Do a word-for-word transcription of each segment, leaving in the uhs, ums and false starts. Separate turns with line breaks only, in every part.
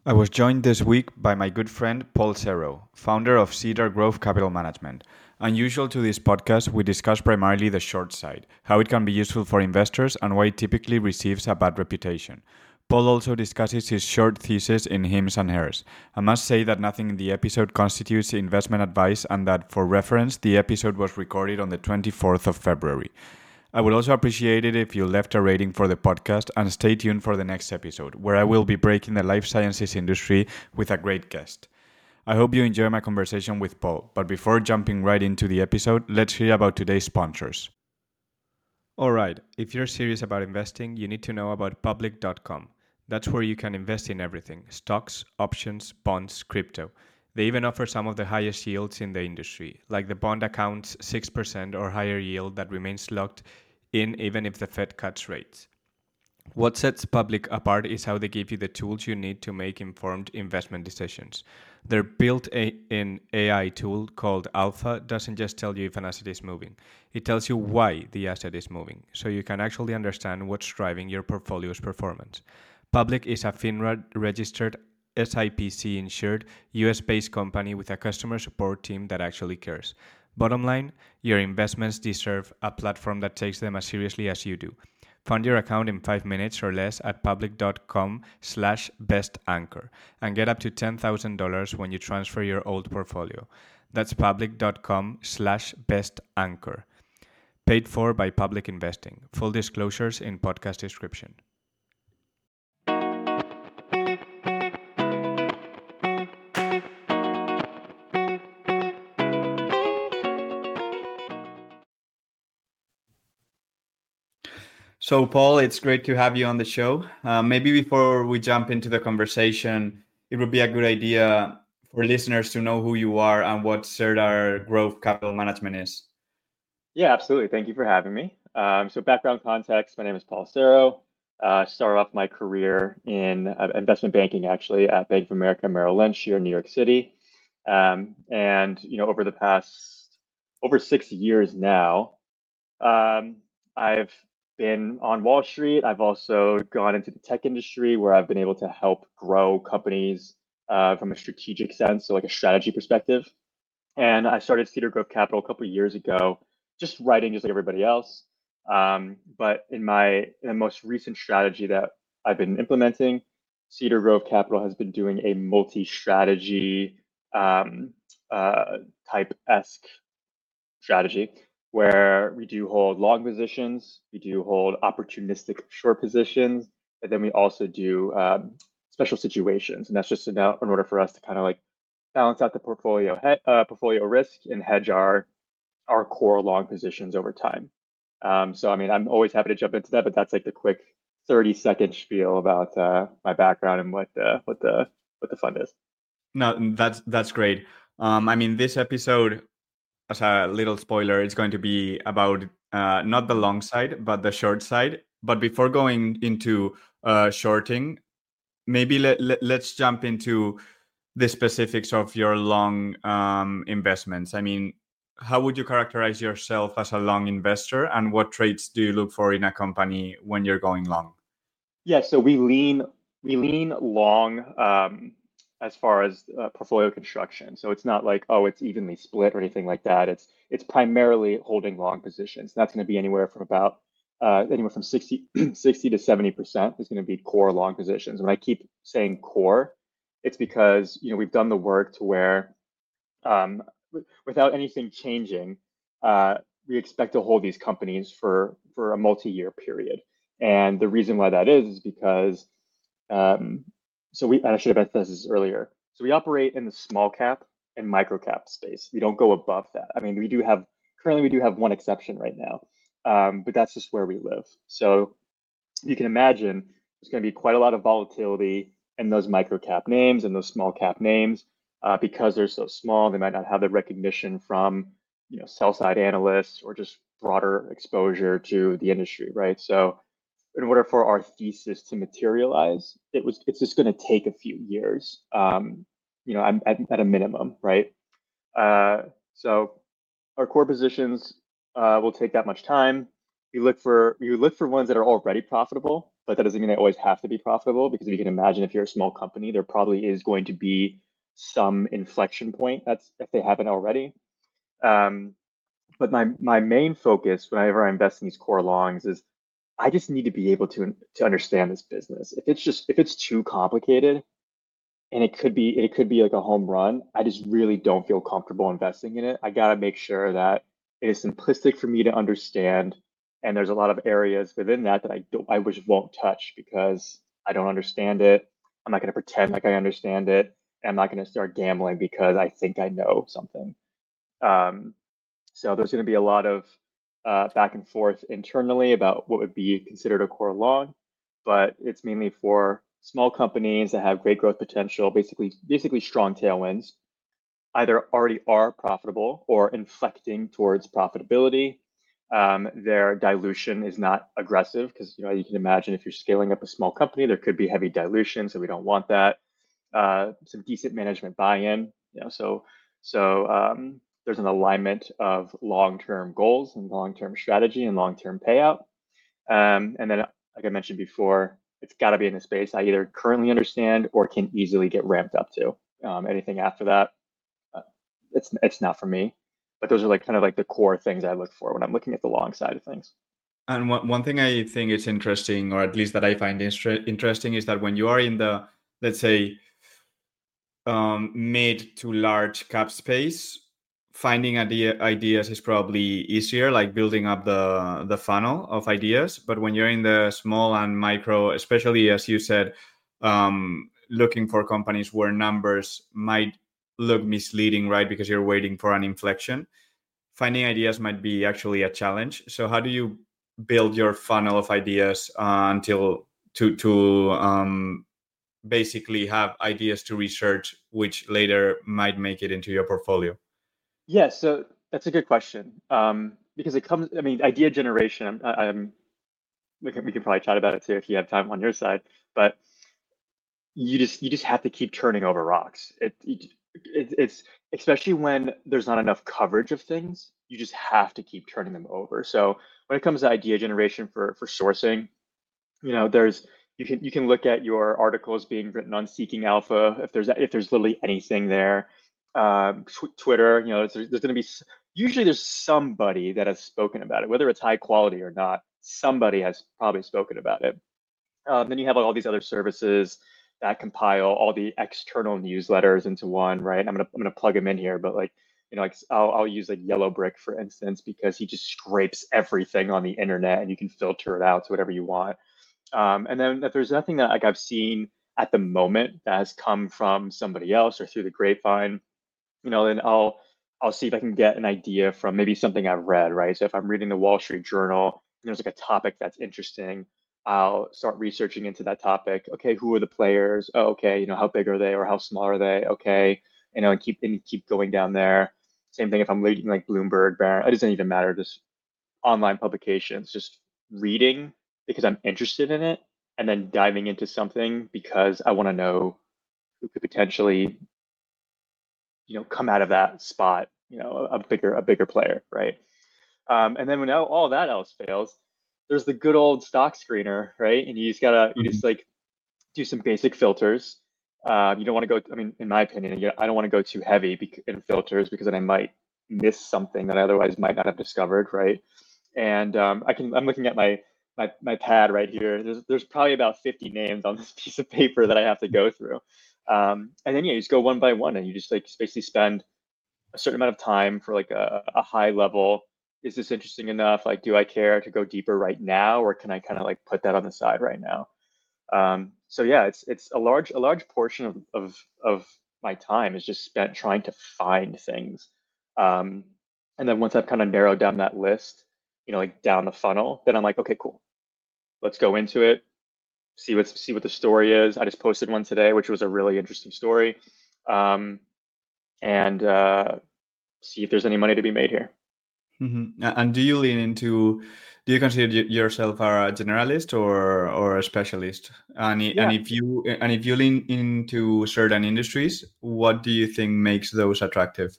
I was joined this week by my good friend Paul Serro, founder of Cedar Grove Capital Management. Unusual to this podcast, we discuss primarily the short side, how it can be useful for investors, and why it typically receives a bad reputation. Paul also discusses his short thesis in Hims and Hers. I must say that nothing in the episode constitutes investment advice and that, for reference, the episode was recorded on the twenty-fourth of February. I would also appreciate it if you left a rating for the podcast and stay tuned for the next episode, where I will be breaking the life sciences industry with a great guest. I hope you enjoy my conversation with Paul, but before jumping right into the episode, let's hear about today's sponsors. Alright, if you're serious about investing, you need to know about public dot com. That's where you can invest in everything: stocks, options, bonds, crypto. They even offer some of the highest yields in the industry, like the bond account's six percent or higher yield that remains locked in even if the Fed cuts rates. What sets Public apart is how they give you the tools you need to make informed investment decisions. Their built-in A I tool called Alpha doesn't just tell you if an asset is moving, it tells you why the asset is moving, so you can actually understand what's driving your portfolio's performance. Public is a FINRA-registered, S I P C-insured, U S-based company with a customer support team that actually cares. Bottom line, your investments deserve a platform that takes them as seriously as you do. Fund your account in five minutes or less at public.com slash bestanchor and get up to ten thousand dollars when you transfer your old portfolio. That's public.com slash bestanchor. Paid for by Public Investing. Full disclosures in podcast description. So, Paul, it's great to have you on the show. Uh, maybe before we jump into the conversation, it would be a good idea for listeners to know who you are and what Cedar Grove Capital Management is.
Yeah, absolutely. Thank you for having me. Um, so background context, my name is Paul Serro. Uh, started off my career in uh, investment banking, actually, at Bank of America Merrill Lynch here in New York City. Um, and, you know, over the past, over six years now, um, I've been on Wall Street. I've also gone into the tech industry where I've been able to help grow companies uh, from a strategic sense, so like a strategy perspective. And I started Cedar Grove Capital a couple of years ago, just writing just like everybody else. Um, but in my in the most recent strategy that I've been implementing, Cedar Grove Capital has been doing a multi-strategy um, uh, type esque strategy where we do hold long positions, we do hold opportunistic short positions, and then we also do um, special situations. And that's just in, in order for us to kind of like balance out the portfolio uh, portfolio risk and hedge our our core long positions over time. Um, so I mean, I'm always happy to jump into that, but that's like the quick thirty second spiel about uh, my background and what the what the what the fund is.
No, that's that's great. Um, I mean, this episode, as a little spoiler, it's going to be about uh, not the long side, but the short side. But before going into uh, shorting, maybe let, let, let's jump into the specifics of your long um, investments. I mean, how would you characterize yourself as a long investor, and what traits do you look for in a company when you're going long?
Yeah, so we lean we lean long um, as far as uh, portfolio construction. So it's not like, oh, it's evenly split or anything like that. It's it's primarily holding long positions. That's going to be anywhere from about uh, anywhere from sixty, sixty to seventy percent is going to be core long positions. When I keep saying core, it's because you know we've done the work to where um, without anything changing, uh, we expect to hold these companies for for a multi-year period. And the reason why that is is because um, so we and I should have emphasized this earlier. So we operate in the small cap and micro cap space. We don't go above that. I mean, we do have currently we do have one exception right now, um, but that's just where we live. So you can imagine there's going to be quite a lot of volatility in those micro cap names and those small cap names uh, because they're so small. They might not have the recognition from you know sell side analysts or just broader exposure to the industry, right? So in order for our thesis to materialize, it was it's just going to take a few years, um, you know, at, at a minimum, right? Uh, so our core positions uh, will take that much time. We look for we look for ones that are already profitable, but that doesn't mean they always have to be profitable because if you can imagine if you're a small company, there probably is going to be some inflection point that's if they haven't already. Um, but my my main focus whenever I invest in these core longs is I just need to be able to to understand this business. If it's just if it's too complicated and it could be it could be like a home run, I just really don't feel comfortable investing in it. I gotta make sure that it is simplistic for me to understand, and there's a lot of areas within that that I don't I just won't touch because I don't understand it. I'm not gonna pretend like I understand it, and I'm not gonna start gambling because I think I know something. Um, so there's going to be a lot of uh, back and forth internally about what would be considered a core long, but it's mainly for small companies that have great growth potential, basically basically strong tailwinds, either already are profitable or inflecting towards profitability. Um, their dilution is not aggressive because you know you can imagine if you're scaling up a small company, there could be heavy dilution, so we don't want that. Uh, some decent management buy-in, you know, so so um, there's an alignment of long-term goals and long-term strategy and long-term payout. Um, and then, like I mentioned before, it's got to be in a space I either currently understand or can easily get ramped up to. Um, anything after that, uh, it's it's not for me. But those are like kind of like the core things I look for when I'm looking at the long side of things.
And one, one thing I think is interesting, or at least that I find inter- interesting, is that when you are in the, let's say, um, mid to large cap space, finding idea, ideas is probably easier, like building up the the funnel of ideas. But when you're in the small and micro, especially as you said, um, looking for companies where numbers might look misleading, right? Because you're waiting for an inflection. Finding ideas might be actually a challenge. So how do you build your funnel of ideas uh, until to to um, basically have ideas to research, which later might make it into your portfolio?
Yeah, so that's a good question. Um, because it comes, I mean, idea generation. I'm, I'm we can we can probably chat about it too if you have time on your side. But you just you just have to keep turning over rocks. It, it, it it's especially when there's not enough coverage of things. You just have to keep turning them over. So when it comes to idea generation for for sourcing, you know, there's you can you can look at your articles being written on Seeking Alpha if there's if there's literally anything there. Um, tw- Twitter, you know, there's, there's going to be usually there's somebody that has spoken about it, whether it's high quality or not. Somebody has probably spoken about it. Um, then you have like, all these other services that compile all the external newsletters into one, right? I'm gonna I'm gonna plug him in here, but like you know, like I'll I'll use like Yellowbrick for instance because he just scrapes everything on the internet and you can filter it out to whatever you want. Um, and then if there's nothing that like I've seen at the moment that has come from somebody else or through the grapevine, you know, then I'll I'll see if I can get an idea from maybe something I've read, right? So if I'm reading the Wall Street Journal, and there's like a topic that's interesting, I'll start researching into that topic. Okay, who are the players? Oh, okay, you know, how big are they or how small are they? Okay, you know, and keep and keep going down there. Same thing if I'm reading like Bloomberg, Barron, it doesn't even matter, just online publications, just reading because I'm interested in it, and then diving into something because I want to know who could potentially you know come out of that spot you know a bigger a bigger player, right? Um, and then when all, all that else fails, there's the good old stock screener, right? And you just gotta you
Mhm.
just like do some basic filters. Uh, you don't want to go, I mean, in my opinion, I don't want to go too heavy in filters because then I might miss something that I otherwise might not have discovered, right? And um, I can I'm looking at my my my pad right here. There's there's probably about fifty names on this piece of paper that I have to go through. Um, and then yeah, you just go one by one and you just like basically spend a certain amount of time for like a, a high level. Is this interesting enough? Like, do I care to go deeper right now, or can I kind of like put that on the side right now? Um, so yeah, it's it's a large a large portion of of of my time is just spent trying to find things. Um, and then once I've kind of narrowed down that list, you know, like down the funnel, then I'm like, okay, cool. Let's go into it. See what see what the story is. I just posted one today, which was a really interesting story, um, and uh, see if there's any money to be made here.
Mm-hmm. And do you lean into, do you consider y- yourself a generalist or or a specialist? And i- and
Yeah.
if you and if you lean into certain industries, what do you think makes those attractive?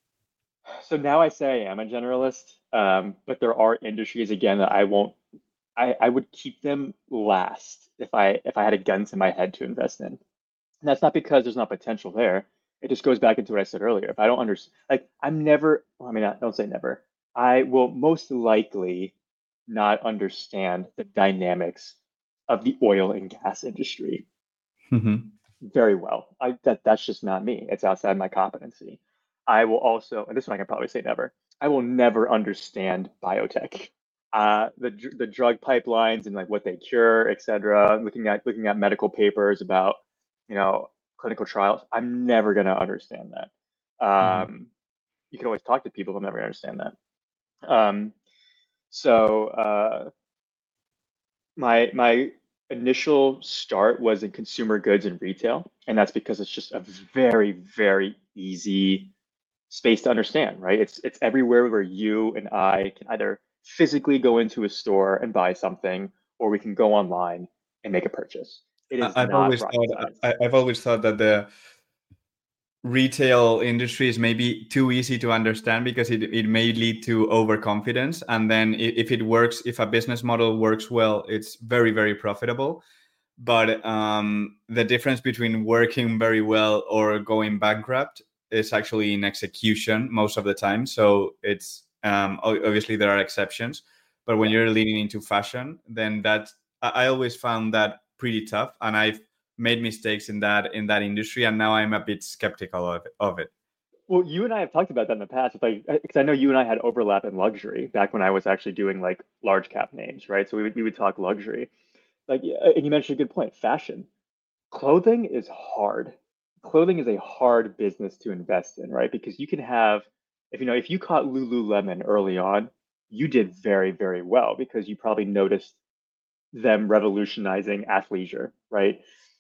So now I say I am a generalist, um, but there are industries again that I won't I, I would keep them last if I if I had a gun to my head to invest in. And that's not because there's not potential there. It just goes back into what I said earlier. If I don't understand, like I'm never, well, I mean, I don't say never. I will most likely not understand the dynamics of the oil and gas industry
Mm-hmm.
very well. I that that's just not me. It's outside my competency. I will also, and this one I can probably say never. I will never understand biotech, uh, the the drug pipelines and like what they cure, et cetera. Looking at looking at medical papers about, you know, clinical trials. I'm never gonna understand that.
Mm-hmm.
Um, you can always talk to people, but I'm never gonna understand that. Um, so uh, my my initial start was in consumer goods and retail, and that's because it's just a very, very easy space to understand, right? It's it's everywhere where you and I can either physically go into a store and buy something, or we can go online and make a purchase. It
I-
is
I've
not
always
rocket
thought
science.
I, I've always thought that the retail industry is maybe too easy to understand because it, it may lead to overconfidence, and then i- if it works, if a business model works well, it's very, very profitable. But um, the difference between working very well or going bankrupt is actually in execution most of the time. So it's um, o- obviously there are exceptions, but when
Yeah.
you're leaning into fashion, then that I I always found that pretty tough, and I've made mistakes in that in that industry, and now I'm a bit skeptical of it. Of it.
Well, you and I have talked about that in the past. It's like, because I know you and I had overlap in luxury back when I was actually doing like large cap names, right? So we would, we would talk luxury. Like, yeah, and you mentioned a good point, fashion. Clothing is hard. Clothing is a hard business to invest in, right? Because you can have, if you know, if you caught Lululemon early on, you did very, very well because you probably noticed them revolutionizing athleisure, right?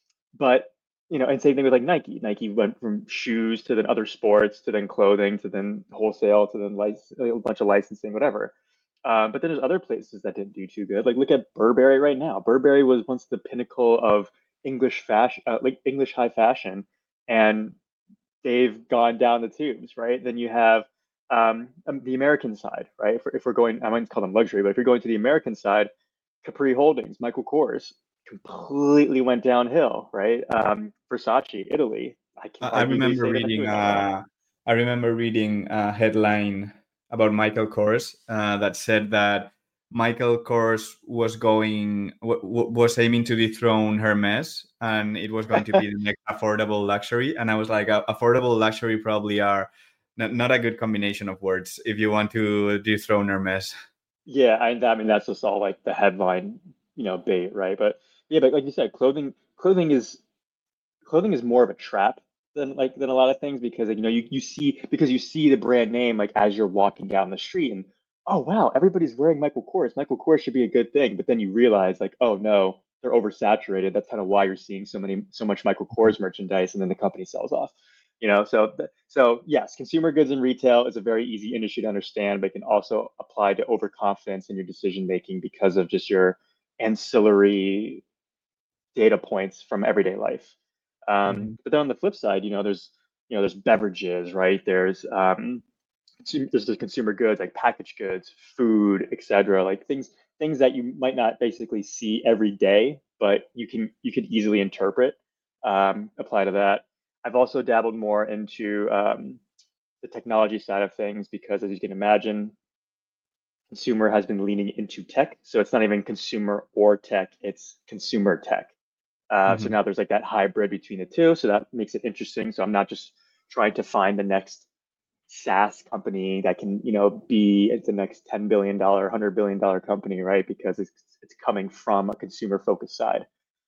But you know, and same thing with like Nike. Nike went from shoes to then other sports to then clothing to then wholesale to then lic- a bunch of licensing, whatever. Um, but then there's other places that didn't do too good. Like look at Burberry right now. Burberry was once the pinnacle of English fashion, uh, like English high fashion, and they've gone down the tubes, right? Then you have um, um, the American side, right? If we're, if we're going, I might call them luxury, but if you're going to the American side, Capri Holdings, Michael Kors, completely went downhill, right? Um, Versace, Italy, I can
I I
arguably
remember
say they're not
reading
doing that well.
uh, I remember reading a headline about Michael Kors uh, that said that Michael Kors was going w- w- was aiming to dethrone Hermes, and it was going to be the next affordable luxury. And I was like, uh, affordable luxury probably are not, not a good combination of words if you want to dethrone Hermes.
Yeah, I, I mean that's just all like the headline, you know, bait, right? But yeah, but like you said, clothing clothing is clothing is more of a trap than like than a lot of things because like, you know you, you see because you see the brand name like as you're walking down the street and oh wow everybody's wearing Michael Kors. Michael Kors should be a good thing, but then you realize like oh no they're oversaturated. That's kind of why you're seeing so many so much Michael Kors merchandise and then the company sells off. You know, so so yes, consumer goods and retail is a very easy industry to understand, but it can also apply to overconfidence in your decision making because of just your ancillary data points from everyday life. Um,
Mhm.
but then on the flip side, you know, there's you know there's beverages, right? There's um, there's the consumer goods like packaged goods, food, et cetera. Like things things that you might not basically see every day, but you can you can easily interpret, um, apply to that. I've also dabbled more into um, the technology side of things because, as you can imagine, consumer has been leaning into tech. So it's not even consumer or tech; it's consumer tech. Uh, so
Mhm.
now there's like that hybrid between the two. So that makes it interesting. So I'm not just trying to find the next SaaS company that can, you know, be at the next ten billion dollars, one hundred billion dollars company, right? Because it's it's coming from a consumer focused side.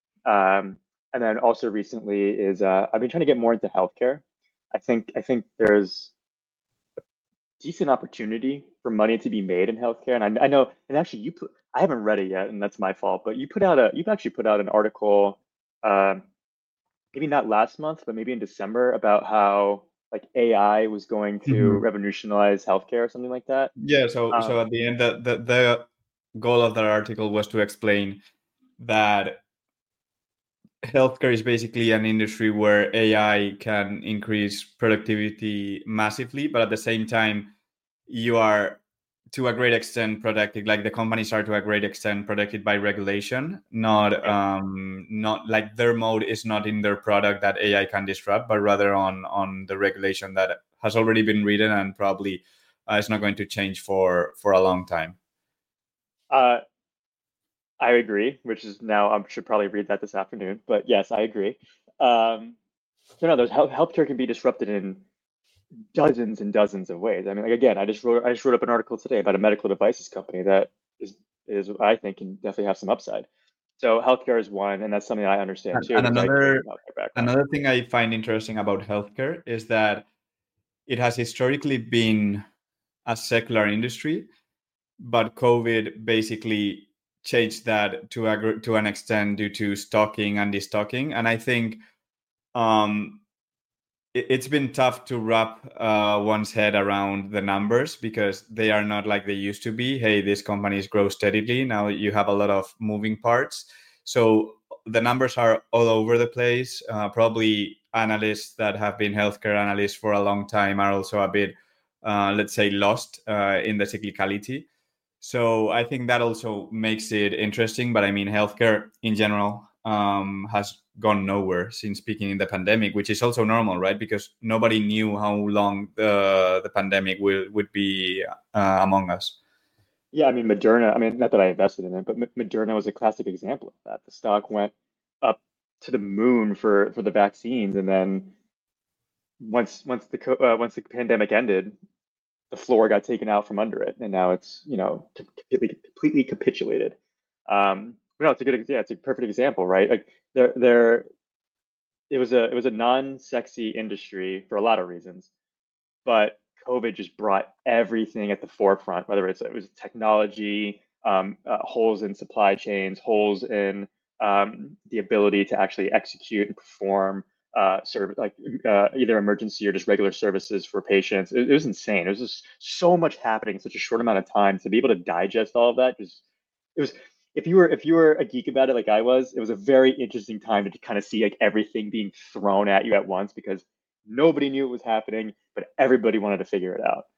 Um, and then also recently is uh, I've been trying to get more into healthcare. I think I think there's decent opportunity for money to be made in healthcare. And I, I know, and actually, you put I haven't read it yet, and that's my fault. But you put out a you've actually put out an article. Um, maybe not last month, but maybe in December about how like A I was going to
Mhm.
revolutionize healthcare or something like that.
Yeah. So
Uh,
so at the end, the, the the goal of that article was to explain that healthcare is basically an industry where A I can increase productivity massively, but at the same time, you are to a great extent protected, like the companies are to a great extent protected by regulation, not
Yep.
um not like their mode is not in their product that A I can disrupt, but rather on on the regulation that has already been written and probably uh, is not going to change for for a long time.
Uh, I agree, which is now I should probably read that this afternoon. But yes, I agree. Um, so no, there's health, healthcare can be disrupted in dozens and dozens of ways. I mean, like again, I just wrote I just wrote up an article today about a medical devices company that is is I think can definitely have some upside. So healthcare is one, and that's something that I understand
And,
too
and
because I came
another
from a healthcare background.
another thing I find interesting about healthcare is that it has historically been a secular industry, but COVID basically changed that to a gr- to an extent due to stocking and destocking. And I think um, it, it's been tough to wrap uh, one's head around the numbers because they are not like they used to be. Hey, these companies grow steadily. Now you have a lot of moving parts, so the numbers are all over the place. Uh, probably analysts that have been healthcare analysts for a long time are also a bit, uh, let's say, lost uh, in the cyclicality. So I think that also makes it interesting. But I mean, healthcare in general um, has gone nowhere since peaking in the pandemic, which is also normal, right? Because nobody knew how long the the pandemic will would be uh, among us.
Yeah, I mean Moderna. I mean, not that I invested in it, but M- Moderna was a classic example of that. The stock went up to the moon for for the vaccines, and then once once the co- uh, once the pandemic ended, the floor got taken out from under it, and now it's you know completely completely capitulated. Um, but no, it's a good yeah, it's a perfect example, right? Like there there it was a it was a non-sexy industry for a lot of reasons, but COVID just brought everything at the forefront, whether it's it was technology, um, uh, holes in supply chains, holes in um, the ability to actually execute and perform uh, serve like uh, either emergency or just regular services for patients. It, it was insane. It was just so much happening in such a short amount of time to be able to digest all of that. Just it was. If you were if you were a geek about it like I was, it was a very interesting time to kind of see like everything being thrown at you at once because nobody knew it was happening, but everybody wanted to figure it out.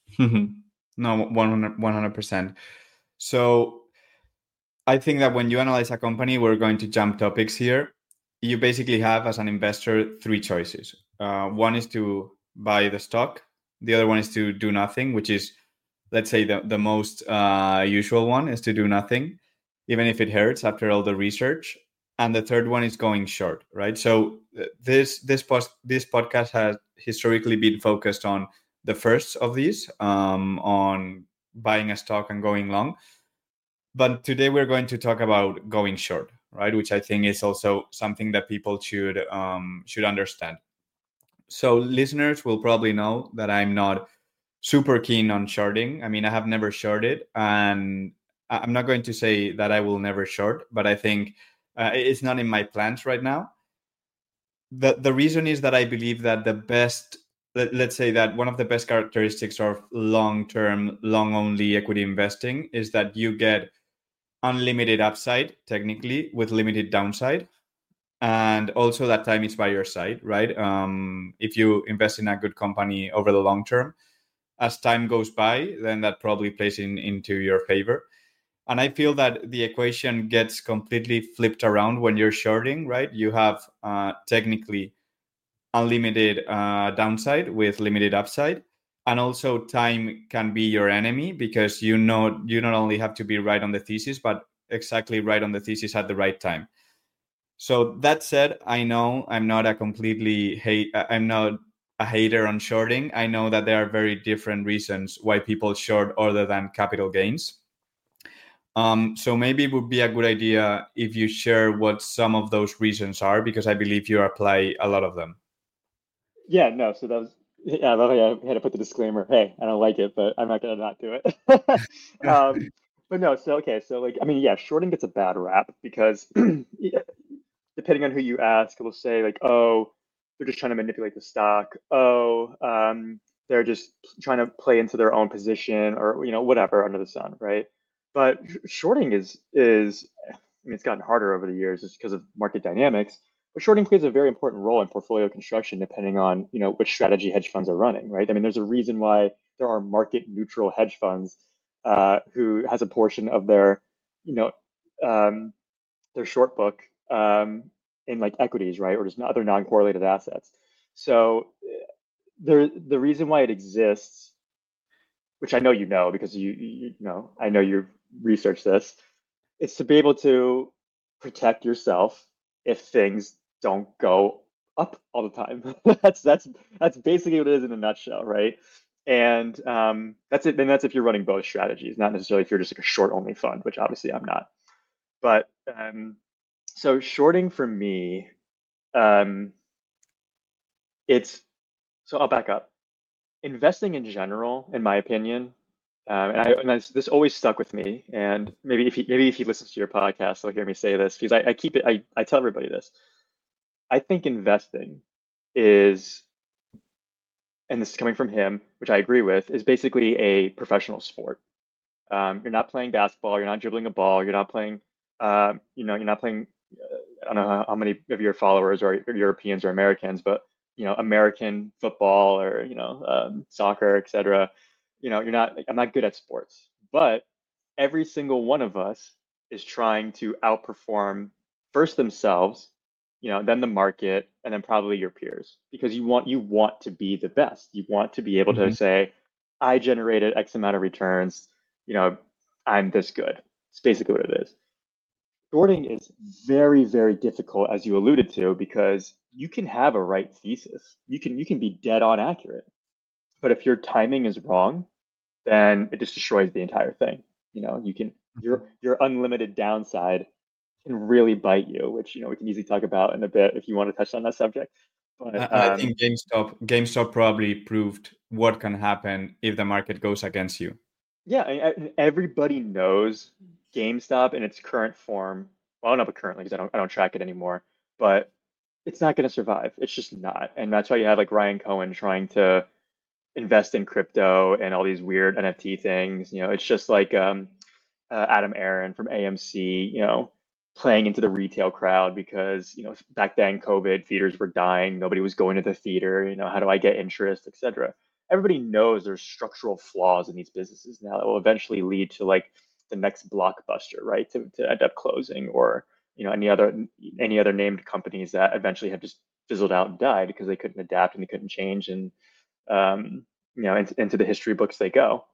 No, one hundred one hundred percent. So I think that when you analyze a company, we're going to jump topics here. You basically have, as an investor, three choices. Uh, one is to buy the stock. The other one is to do nothing, which is, let's say, the, the most uh, usual one is to do nothing, even if it hurts after all the research. And the third one is going short, right? So uh, this this post this podcast has historically been focused on the first of these, um, on buying a stock and going long, but today we're going to talk about going short, right? Which I think is also something that people should um, should understand. So listeners will probably know that I'm not super keen on shorting. I mean, I have never shorted, and I- I'm not going to say that I will never short, but I think uh, it's not in my plans right now. The the reason is that I believe that the best let, let's say that one of the best characteristics of long term, long only equity investing is that you get unlimited upside technically with limited downside, and also that time is by your side, right? Um, if you invest in a good company over the long term, as time goes by, then that probably plays in into your favor. And I feel that the equation gets completely flipped around when you're shorting, right? You have uh, technically unlimited uh, downside with limited upside, and also time can be your enemy because you know you not only have to be right on the thesis but exactly right on the thesis at the right time. So that said, I know I'm not a completely hate I'm not a hater on shorting. I know that there are very different reasons why people short other than capital gains. Um, so maybe it would be a good idea if you share what some of those reasons are, because I believe you apply a lot of them.
Yeah, no, so that was yeah, I love how I had to put the disclaimer, hey, I don't like it, but I'm not gonna not do it. Um, but no, so okay, so like I mean, yeah, shorting gets a bad rap because yeah, depending on who you ask, will say like, oh, they're just trying to manipulate the stock. Oh, um, they're just trying to play into their own position, or you know, whatever under the sun, right? But shorting is is, I mean, it's gotten harder over the years just because of market dynamics. But shorting plays a very important role in portfolio construction, depending on you know which strategy hedge funds are running, right? I mean, there's a reason why there are market neutral hedge funds uh, who has a portion of their, you know, um, their short book um, in like equities, right, or just other non-correlated assets. So the the reason why it exists, which I know you know because you you, you know I know you've researched this, is to be able to protect yourself if things don't go up all the time. that's that's that's basically what it is in a nutshell, right? And um, that's it. And that's if you're running both strategies, not necessarily if you're just like a short only fund, which obviously I'm not. But um, so shorting for me, um, it's so I'll back up. Investing in general, in my opinion, um, and, I, and I, this always stuck with me. And maybe if he maybe if he listens to your podcast, he'll hear me say this because I, I keep it. I, I tell everybody this. I think investing is, and this is coming from him, which I agree with, is basically a professional sport. Um, you're not playing basketball. You're not dribbling a ball. You're not playing. Uh, you know, you're not playing. Uh, I don't know how, how many of your followers are Europeans or Americans, but you know, American football or you know, um, soccer, et cetera. You know, you're not. I'm not good at sports, but every single one of us is trying to outperform first themselves, you know, then the market, and then probably your peers, because you want you want to be the best. You want to be able to
Mhm.
say, I generated X amount of returns, you know, I'm this good. It's basically what it is. Shorting is very, very difficult, as you alluded to, because you can have a right thesis. You can you can be dead on accurate. But if your timing is wrong, then it just destroys the entire thing. You know, you can your your unlimited downside can really bite you, which you know we can easily talk about in a bit if you want to touch on that subject. But
And I
um,
think GameStop GameStop probably proved what can happen if the market goes against you.
yeah, I, everybody knows GameStop in its current form. Well, I don't know about currently because I don't I don't track it anymore, but it's not going to survive. It's just not, and that's why you have like Ryan Cohen trying to invest in crypto and all these weird N F T things. You know, it's just like um, uh, Adam Aaron from A M C, you know, playing into the retail crowd because, you know, back then COVID theaters were dying, nobody was going to the theater, you know, how do I get interest, et cetera. Everybody knows there's structural flaws in these businesses now that will eventually lead to like the next blockbuster, right? To, to end up closing or, you know, any other any other named companies that eventually have just fizzled out and died because they couldn't adapt and they couldn't change and um, you know, into, into the history books they go.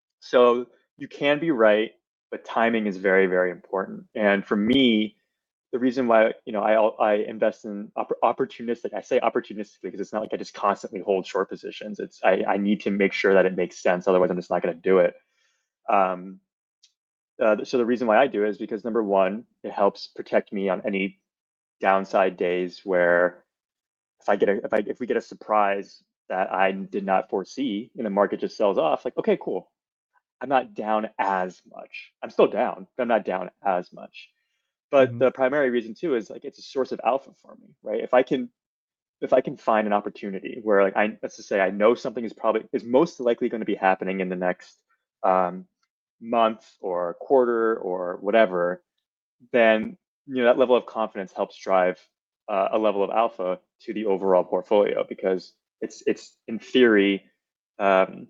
So you can be right, but timing is very, very important. And for me, the reason why you know I I invest in opp- opportunistic. I say opportunistically because it's not like I just constantly hold short positions. It's I, I need to make sure that it makes sense. Otherwise, I'm just not going to do it. Um, uh, so the reason why I do it is because number one, it helps protect me on any downside days where if I get a if I if we get a surprise that I did not foresee and the market just sells off, like okay, cool. I'm not down as much. I'm still down, but I'm not down as much. But
Mhm.
the primary reason too is like it's a source of alpha for me, right? If I can if I can find an opportunity where like I let's just say I know something is probably is most likely going to be happening in the next um, month or quarter or whatever, then you know that level of confidence helps drive uh, a level of alpha to the overall portfolio because it's it's in theory um,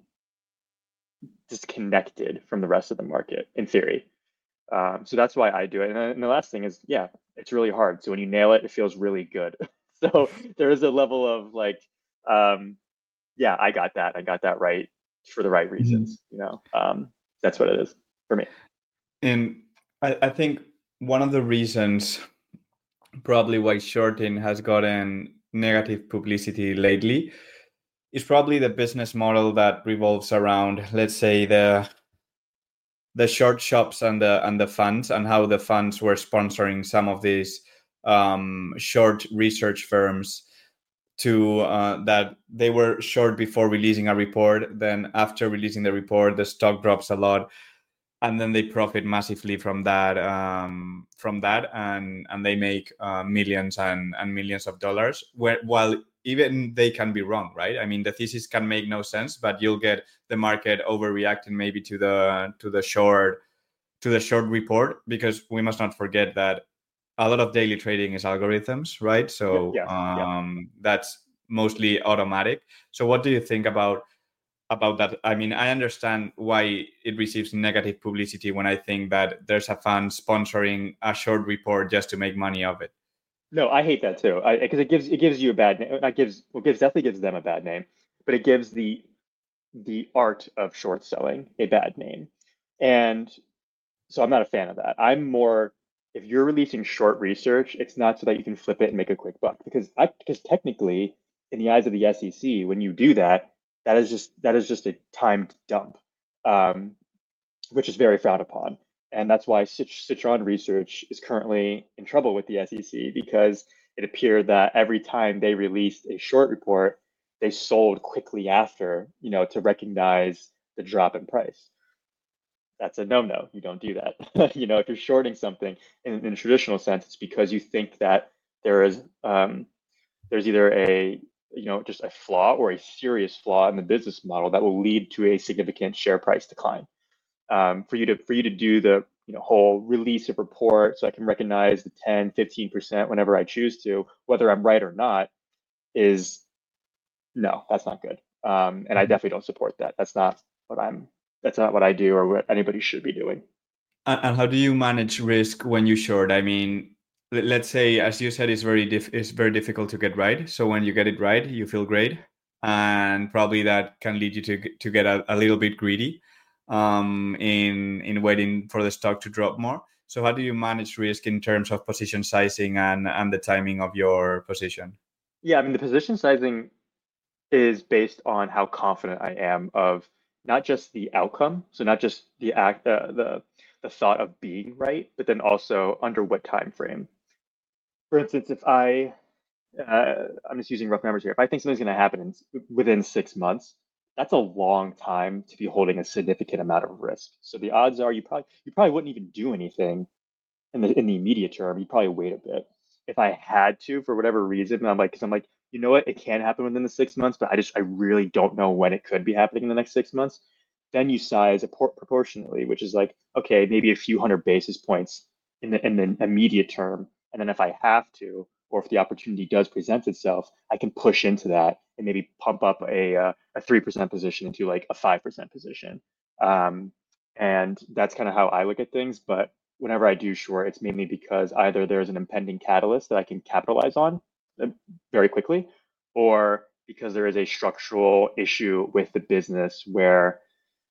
disconnected from the rest of the market in theory. Um, so that's why I do it. And, then, and the last thing is, yeah, it's really hard. So when you nail it, it feels really good. So there is a level of like, um, yeah, I got that. I got that right for the right
Mhm.
reasons. You know, um, that's what it is for me.
And I, I think one of the reasons probably why shorting has gotten negative publicity lately is probably the business model that revolves around, let's say, the the short shops and the and the funds, and how the funds were sponsoring some of these um, short research firms to uh, that they were short before releasing a report. Then after releasing the report, the stock drops a lot, and then they profit massively from that um, from that, and and they make uh, millions and, and millions of dollars. Where, while even they can be wrong, right? I mean, the thesis can make no sense, but you'll get the market overreacting maybe to the to the short to the short report, because we must not forget that a lot of daily trading is algorithms, right?
Yeah,
So
yes, yeah.
um, that's mostly automatic. So what do you think about about that. I mean, I understand why it receives negative publicity when I think that there's a fan sponsoring a short report just to make money of it.
No, I hate that too. I because it gives it gives you a bad name. It gives well, gives definitely gives them a bad name, but it gives the the art of short selling a bad name. And so I'm not a fan of that. I'm more, if you're releasing short research, it's not so that you can flip it and make a quick buck. Because I because technically, in the eyes of the S E C, when you do that, that is just that is just a timed dump, um, which is very frowned upon. And that's why Citron Research is currently in trouble with the S E C because it appeared that every time they released a short report, they sold quickly after, you know, to recognize the drop in price. That's a no-no. You don't do that. You know, if you're shorting something in, in a traditional sense, it's because you think that there is um, there's either a you know just a flaw or a serious flaw in the business model that will lead to a significant share price decline. Um, for you to for you to do the you know whole release of report so I can recognize the ten, fifteen percent whenever I choose to, whether I'm right or not, is no, that's not good. Um, and I definitely don't support that. That's not what I'm that's not what I do or what anybody should be doing.
And and how do you manage risk when you short? I mean, let- let's say, as you said, it's very diff it's very difficult to get right. So when you get it right, you feel great, and probably that can lead you to g- to get a, a little bit greedy, um, in in waiting for the stock to drop more. So how do you manage risk in terms of position sizing and and the timing of your position?
Yeah, I mean the position sizing is based on how confident I am of not just the outcome, so not just the act, uh, the the thought of being right, but then also under what time frame. For instance, if I, uh, I'm just using rough numbers here. If I think something's going to happen in, within six months, that's a long time to be holding a significant amount of risk. So the odds are you probably you probably wouldn't even do anything in the in the immediate term. You'd probably wait a bit. If I had to, for whatever reason, I'm like, because I'm like, you know what, it can happen within the six months, but I just I really don't know when it could be happening in the next six months. Then you size it proportionally, which is like, okay, maybe a few hundred basis points in the in the immediate term, and then if I have to, or if the opportunity does present itself, I can push into that and maybe pump up a uh, a three percent position into like a five percent position. Um, and that's kind of how I look at things. But whenever I do short, it's mainly because either there's an impending catalyst that I can capitalize on uh, very quickly, or because there is a structural issue with the business where,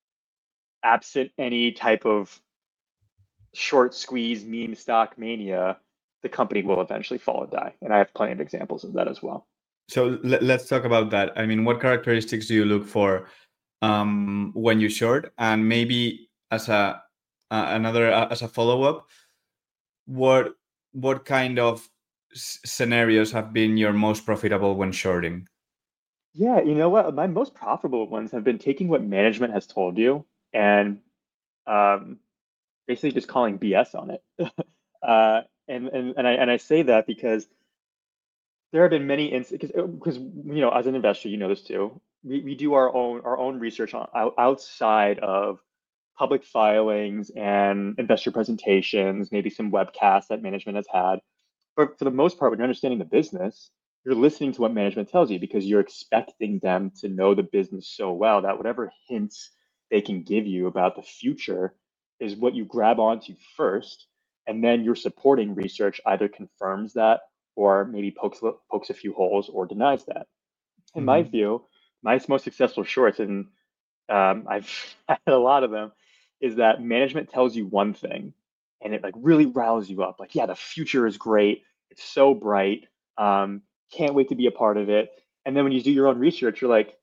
absent any type of short squeeze meme stock mania, the company will eventually fall and die. And I have plenty of examples of that as well.
So let, let's talk about that. I mean, what characteristics do you look for um, when you short? And maybe as a uh, another uh, as a follow up, what what kind of s- scenarios have been your most profitable when shorting?
Yeah, you know what? My most profitable ones have been taking what management has told you and um, basically just calling B S on it. uh, and, and and I and I say that because there have been many instances because because you know as an investor you know this too. We, we do our own our own research on out, outside of public filings and investor presentations, maybe some webcasts that management has had. But for the most part, when you're understanding the business, you're listening to what management tells you because you're expecting them to know the business so well that whatever hints they can give you about the future is what you grab onto first. And then your supporting research either confirms that or maybe pokes, pokes a few holes or denies that. In my
Mhm.
view, my most successful shorts, and um, I've had a lot of them, is that management tells you one thing and it like really riles you up. Like, yeah, the future is great. It's so bright. Um, can't wait to be a part of it. And then when you do your own research, you're like,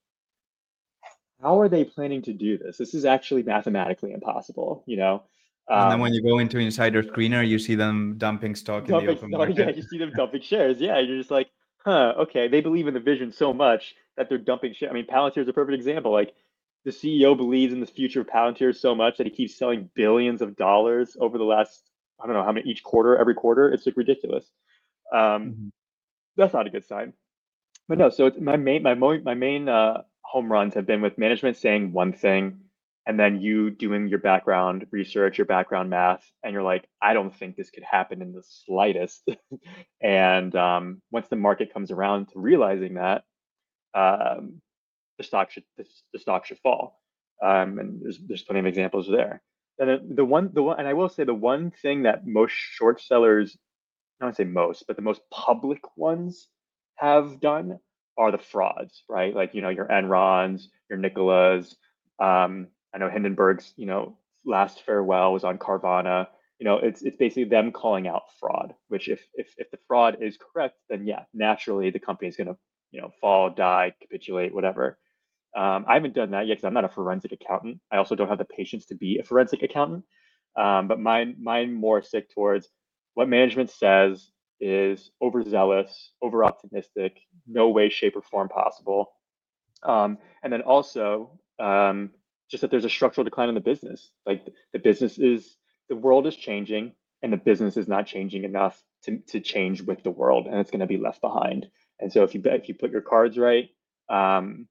how are they planning to do this? This is actually mathematically impossible, you know?
And then when
Um,
you go into Insider Screener, you see them dumping stock in the
dumping,
open
oh yeah,
market.
you see them dumping shares. Yeah, you're just like, huh, okay. They believe in the vision so much that they're dumping share. I mean, Palantir is a perfect example. Like the C E O believes in the future of Palantir so much that he keeps selling billions of dollars over the last, I don't know how many each quarter, every quarter. It's like ridiculous. Um,
Mhm.
that's not a good sign. But no, so it's my main my mo my main uh, home runs have been with management saying one thing, and then you doing your background research, your background math, and you're like, I don't think this could happen in the slightest. And um, once the market comes around to realizing that, um, the stock should the, the stock should fall. Um, and there's there's plenty of examples there. And the, the one the one and I will say the one thing that most short sellers, I don't say most, but the most public ones have done are the frauds, right? Like, you know, your Enrons, your Nicolas. Um, I know Hindenburg's, you know, last farewell was on Carvana. You know, it's it's basically them calling out fraud, which if if if the fraud is correct, then yeah, naturally the company is gonna, you know, fall, die, capitulate, whatever. Um, I haven't done that yet because I'm not a forensic accountant. I also don't have the patience to be a forensic accountant. Um, but mine, mine more sick towards what management says is overzealous, over optimistic, no way, shape, or form possible. Um, and then also um, just that there's a structural decline in the business. Like the business is, the world is changing, and the business is not changing enough to, to change with the world, and it's going to be left behind. And so if you if you put your cards right, um,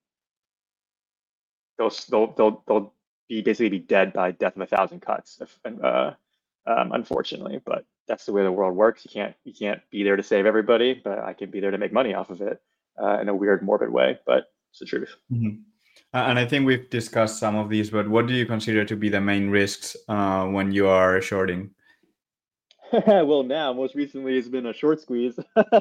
they'll they'll they'll they'll be basically be dead by death of a thousand cuts, if, uh, um, unfortunately. But that's the way the world works. You can't you can't be there to save everybody, but I can be there to make money off of it uh, in a weird, morbid way. But it's the truth.
Mm-hmm. And I think we've discussed some of these, but what do you consider to be the main risks uh, when you are shorting?
Well, now most recently has been a short squeeze.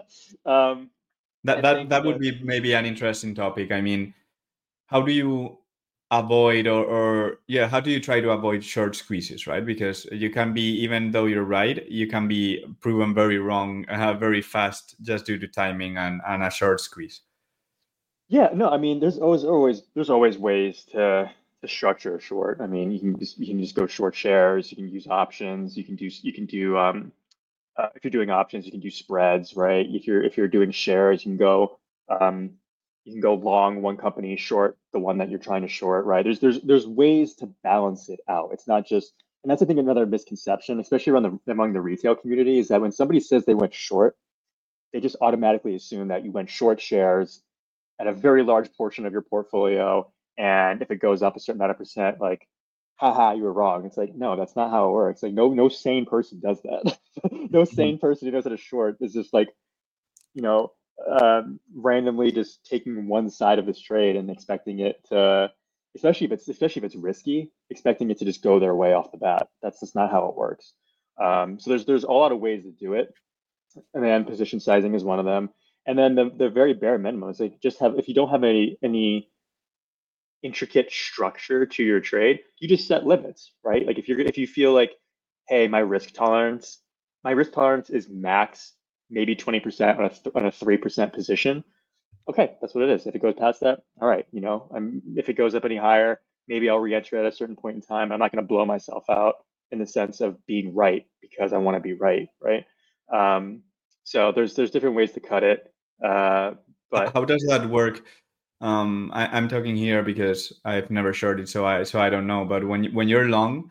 um,
That
I
that
think
that would
the
be maybe an interesting topic. I mean, how do you avoid or, or yeah, how do you try to avoid short squeezes, right? Because you can be, even though you're right, you can be proven very wrong uh, very fast just due to timing and, and a short squeeze.
Yeah, no, I mean, there's always always there's always ways to to structure a short. I mean, you can just you can just go short shares. You can use options. You can do you can do um, uh, if you're doing options, you can do spreads, right? If you're if you're doing shares, you can go um, you can go long one company, short the one that you're trying to short, right? There's there's there's ways to balance it out. It's not just, and that's I think another misconception, especially around the among the retail community, is that when somebody says they went short, they just automatically assume that you went short shares at a very large portion of your portfolio, and if it goes up a certain amount of percent, like haha, you were wrong. It's like, no, that's not how it works. Like, no, no sane person does that. No
Mhm.
sane person who knows how to short is just like, you know, um, randomly just taking one side of this trade and expecting it to, especially if it's especially if it's risky, expecting it to just go their way off the bat. That's just not how it works. Um, so there's there's a lot of ways to do it, and then position sizing is one of them. And then the the very bare minimum is like just have if you don't have any any intricate structure to your trade, you just set limits, right? Like if you're if you feel like, hey, my risk tolerance, my risk tolerance is max maybe twenty percent on a th- on a three percent position. Okay, that's what it is. If it goes past that, all right, you know, I'm if it goes up any higher, maybe I'll re-enter at a certain point in time. I'm not going to blow myself out in the sense of being right because I want to be right, right? Um, so there's there's different ways to cut it, uh, but
How does that work? Um, I, I'm talking here because I've never shorted, so I so I don't know. But when when you're long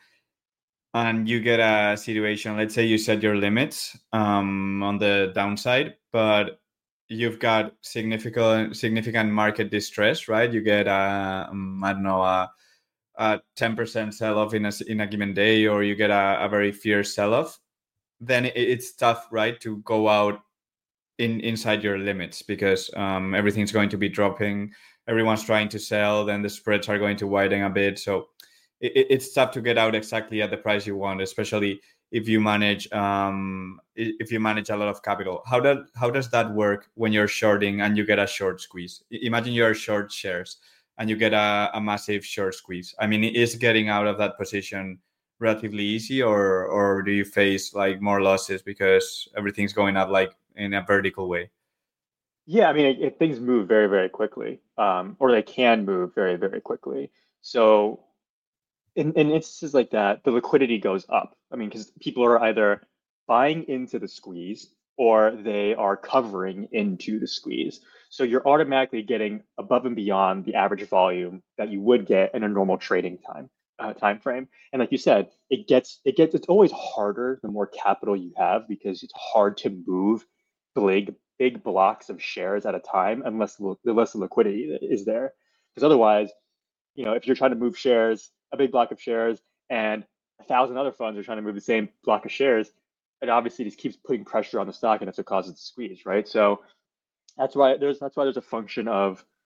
and you get a situation, let's say you set your limits um, on the downside, but you've got significant significant market distress, right? You get a um, I don't know a, a ten percent sell off in a in a given day, or you get a, a very fierce sell off. Then it, it's tough, right, to go out in inside your limits because um, everything's going to be dropping. Everyone's trying to sell, then the spreads are going to widen a bit. So it, it's tough to get out exactly at the price you want, especially if you manage um, if you manage a lot of capital. How does how does that work when you're shorting and you get a short squeeze? Imagine you're short shares and you get a, a massive short squeeze. I mean, is getting out of that position relatively easy, or or do you face like more losses because everything's going up like in a vertical way?
yeah, I mean, it, it, things move very, very quickly, um, or they can move very, very quickly. So in, in instances like that, the liquidity goes up. I mean, because people are either buying into the squeeze or they are covering into the squeeze. So you're automatically getting above and beyond the average volume that you would get in a normal trading time uh, time frame. And like you said, it gets it gets it's always harder the more capital you have because it's hard to move big big blocks of shares at a time unless the unless the liquidity is there. Because otherwise, you know, if you're trying to move shares, a big block of shares, and a thousand other funds are trying to move the same block of shares, it obviously just keeps putting pressure on the stock, and that's what causes the squeeze, right? So that's why there's that's why there's a function of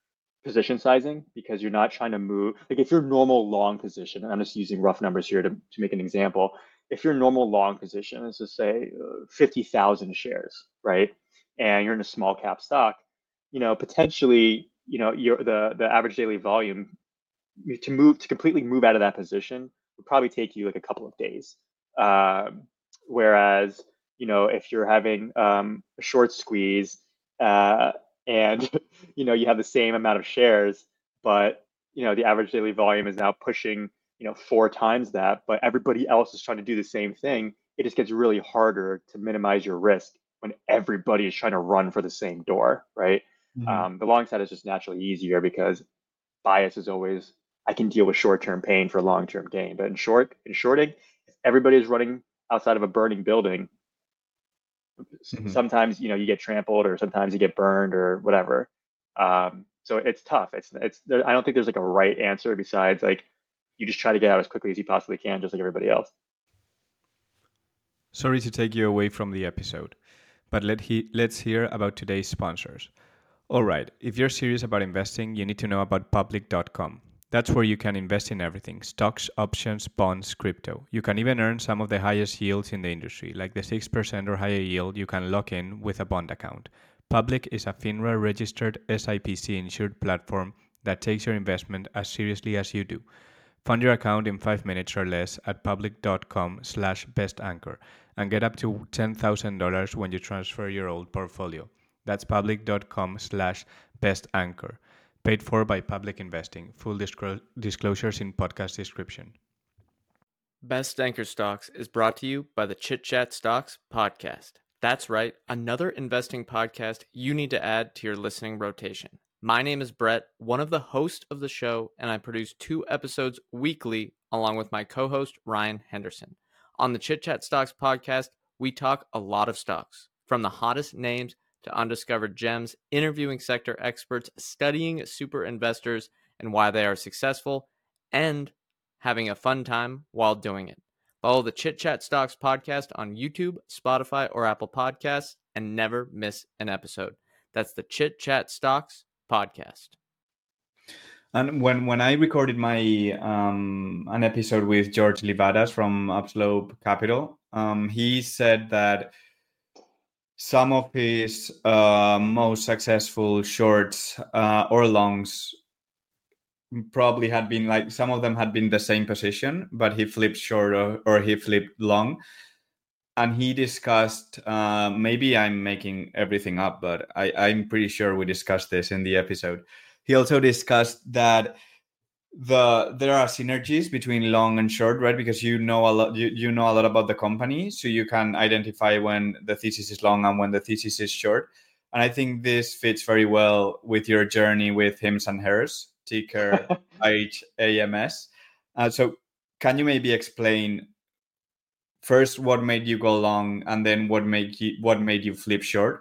position sizing because you're not trying to move. Like if your normal long position, and I'm just using rough numbers here to, to make an example. If your normal long position is to say uh, fifty thousand shares, right? And you're in a small cap stock, you know, potentially, you know, your the the average daily volume to move to completely move out of that position would probably take you like a couple of days. Um, whereas, you know, if you're having um, a short squeeze uh, and you know you have the same amount of shares, but you know the average daily volume is now pushing you know four times that, but everybody else is trying to do the same thing. It just gets really harder to minimize your risk when everybody is trying to run for the same door, right?
Mhm.
Um, the long side is just naturally easier because bias is always I can deal with short-term pain for long-term gain. But in short, in shorting, if everybody is running outside of a burning building,
Mhm.
sometimes you know you get trampled, or sometimes you get burned, or whatever. Um, so it's tough. It's it's. There, I don't think there's like a right answer besides like you just try to get out as quickly as you possibly can, just like everybody else.
Sorry to take you away from the episode, but let he, let's hear about today's sponsors. All right, if you're serious about investing, you need to know about public dot com. That's where you can invest in everything: stocks, options, bonds, crypto. You can even earn some of the highest yields in the industry, like the six percent or higher yield you can lock in with a bond account. Public is a FINRA registered S I P C insured platform that takes your investment as seriously as you do. Fund your account in five minutes or less at public dot com slash best anchor and get up to ten thousand dollars when you transfer your old portfolio. That's public dot com slash best anchor. Paid for by Public Investing. Full disclo- disclosures in podcast description.
Best Anchor Stocks is brought to you by the Chit Chat Stocks podcast. That's right, another investing podcast you need to add to your listening rotation. My name is Brett, one of the hosts of the show, and I produce two episodes weekly along with my co-host Ryan Henderson. On the Chit Chat Stocks podcast, we talk a lot of stocks, from the hottest names to undiscovered gems, interviewing sector experts, studying super investors and why they are successful, and having a fun time while doing it. Follow the Chit Chat Stocks podcast on YouTube, Spotify, or Apple Podcasts and never miss an episode. That's the Chit Chat Stocks podcast.
And when, when I recorded my um, an episode with George Livadas from Upslope Capital, um, he said that some of his uh, most successful shorts uh, or longs probably had been like some of them had been the same position, but he flipped short or, or he flipped long. And he discussed, uh, maybe I'm making everything up, but I, I'm pretty sure we discussed this in the episode. He also discussed that the there are synergies between long and short, right? Because you know a lot, you, you know a lot about the company, so you can identify when the thesis is long and when the thesis is short. And I think this fits very well with your journey with Hims and Hers, ticker I H A M S. Uh, so can you maybe explain first what made you go long, and then what made you what made you flip short?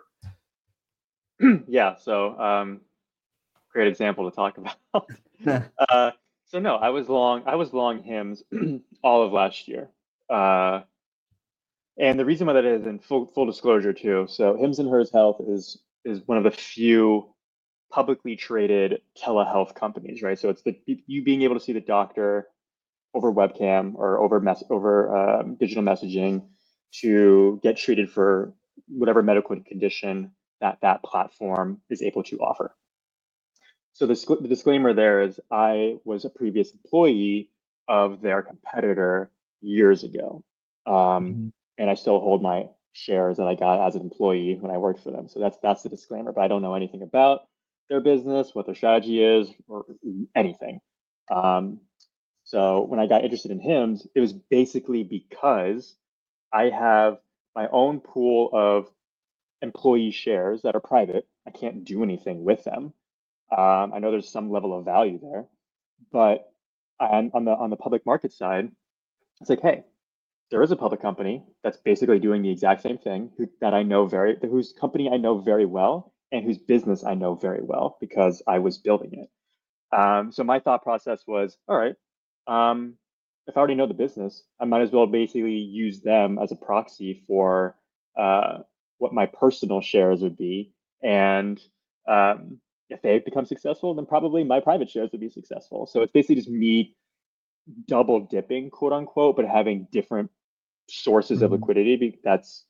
Yeah. So um, great example to talk about. uh, so no, I was long. I was long Hims all of last year. Uh, And the reason why that is, in full full disclosure too, so Hims and Hers Health is is one of the few publicly traded telehealth companies, right? So it's the you being able to see the doctor over webcam or over mess over um, digital messaging to get treated for whatever medical condition that that platform is able to offer. So the, the disclaimer there is I was a previous employee of their competitor years ago. Um,
Mhm.
and I still hold my shares that I got as an employee when I worked for them. So that's that's the disclaimer, but I don't know anything about their business, what their strategy is, or anything. Um, so when I got interested in Hims, it was basically because I have my own pool of employee shares that are private. I can't do anything with them. Um, I know there's some level of value there, but on, on the on the public market side, it's like, hey, there is a public company that's basically doing the exact same thing who, that I know very, whose company I know very well and whose business I know very well because I was building it. Um, so my thought process was, all right, um, if I already know the business, I might as well basically use them as a proxy for uh, what my personal shares would be, and um, if they become successful, then probably my private shares would be successful. So it's basically just me double dipping, quote unquote, but having different sources of
Mhm.
liquidity that's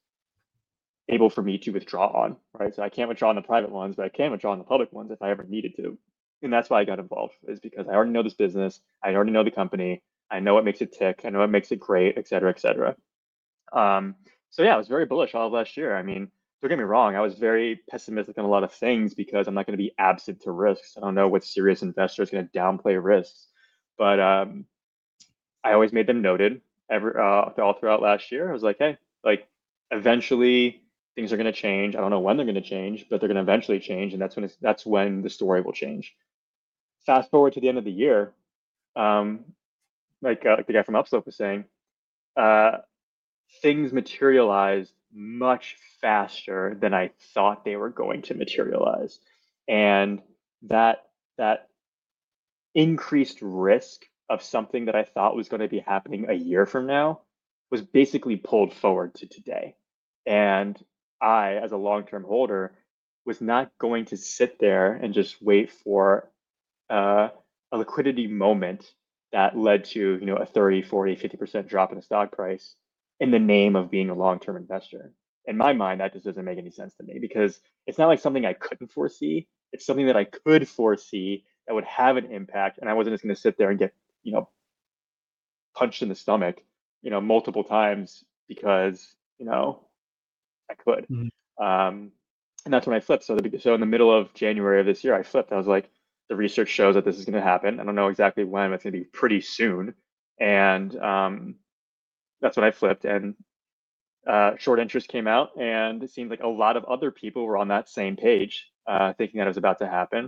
able for me to withdraw on, right? So I can't withdraw on the private ones, but I can withdraw on the public ones if I ever needed to. And that's why I got involved, is because I already know this business, I already know the company, I know what makes it tick, I know what makes it great, et cetera, et cetera. Um, so yeah, I was very bullish all of last year. I mean, don't get me wrong, I was very pessimistic on a lot of things because I'm not going to be absent to risks. I don't know what serious investor is going to downplay risks, but um, I always made them noted every uh, all throughout last year. I was like, hey, like eventually things are going to change. I don't know when they're going to change, but they're going to eventually change, and that's when it's, that's when the story will change. Fast forward to the end of the year, um, like, uh, like the guy from Upslope was saying, uh, things materialized much faster than I thought they were going to materialize, and that that increased risk of something that I thought was going to be happening a year from now was basically pulled forward to today. And I, as a long-term holder, was not going to sit there and just wait for uh, a liquidity moment that led to, you know, a thirty, forty, fifty percent drop in the stock price in the name of being a long-term investor. In my mind, that just doesn't make any sense to me because it's not like something I couldn't foresee. It's something that I could foresee that would have an impact, and I wasn't just going to sit there and get, you know, punched in the stomach, you know, multiple times because, you know, I could.
Mhm.
Um, and that's when I flipped. So, the, so in the middle of January of this year, I flipped. I was like, the research shows that this is going to happen. I don't know exactly when, but it's going to be pretty soon. And um, that's when I flipped. And uh, short interest came out, and it seemed like a lot of other people were on that same page, uh, thinking that it was about to happen.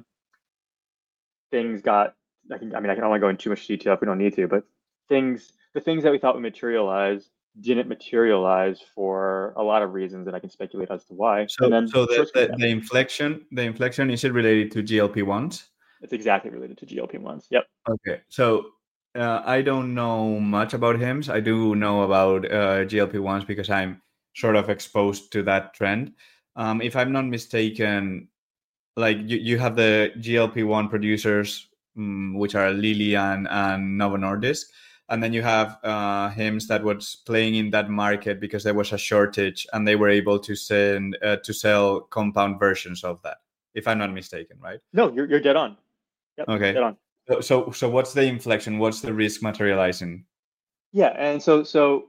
Things got, I, can, I mean, I can only go into too much detail if we don't need to, but things, the things that we thought would materialize didn't materialize for a lot of reasons, and I can speculate as to why.
So,
And then
so the,
short squeeze
the, the
happened.
inflection, the inflection, is it related to G L P ones?
It's exactly related to G L P ones. Yep.
Okay, so uh, I don't know much about H I M S. I do know about uh, G L P ones because I'm sort of exposed to that trend. Um, if I'm not mistaken, like you, you have the G L P one producers, um, which are Lilly and, and Novo Nordisk. And then you have uh, H I M S that was playing in that market because there was a shortage and they were able to send uh, to sell compound versions of that, if I'm not mistaken, right?
No, you're you're dead on. Yep,
Okay.
dead on.
So, so, so what's the inflection? What's the risk materializing?
Yeah, and so so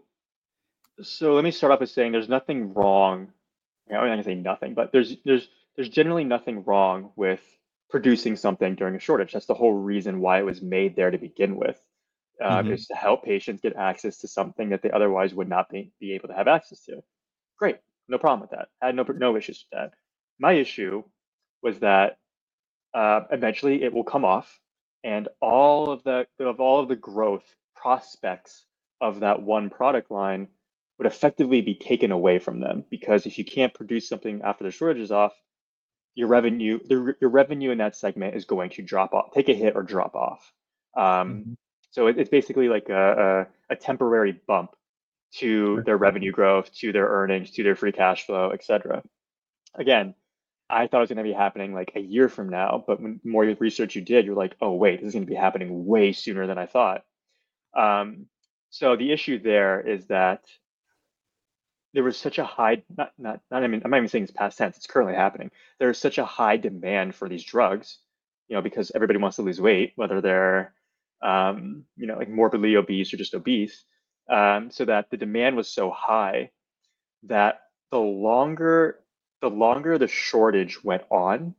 so let me start off with saying there's nothing wrong. I'm not gonna say nothing, but there's there's there's generally nothing wrong with producing something during a shortage. That's the whole reason why it was made there to begin with, um,
Mm-hmm.
is to help patients get access to something that they otherwise would not be, be able to have access to. Great, no problem with that. I had no no issues with that. My issue was that uh, eventually it will come off, and all of the of all of the growth prospects of that one product line would effectively be taken away from them because if you can't produce something after the shortage is off, your revenue the, your revenue in that segment is going to drop off, take a hit or drop off. Um,
Mm-hmm.
so it, it's basically like a, a, a temporary bump to their revenue growth, to their earnings, to their free cash flow, et cetera. Again, I thought it was going to be happening like a year from now, but when more research you did, you're like, oh wait, this is going to be happening way sooner than I thought. Um, so the issue there is that there was such a high, not not not I mean, I'm not even saying it's past tense, it's currently happening. There's such a high demand for these drugs, you know, because everybody wants to lose weight, whether they're um, you know, like morbidly obese or just obese. Um, so that the demand was so high that the longer the longer the shortage went on,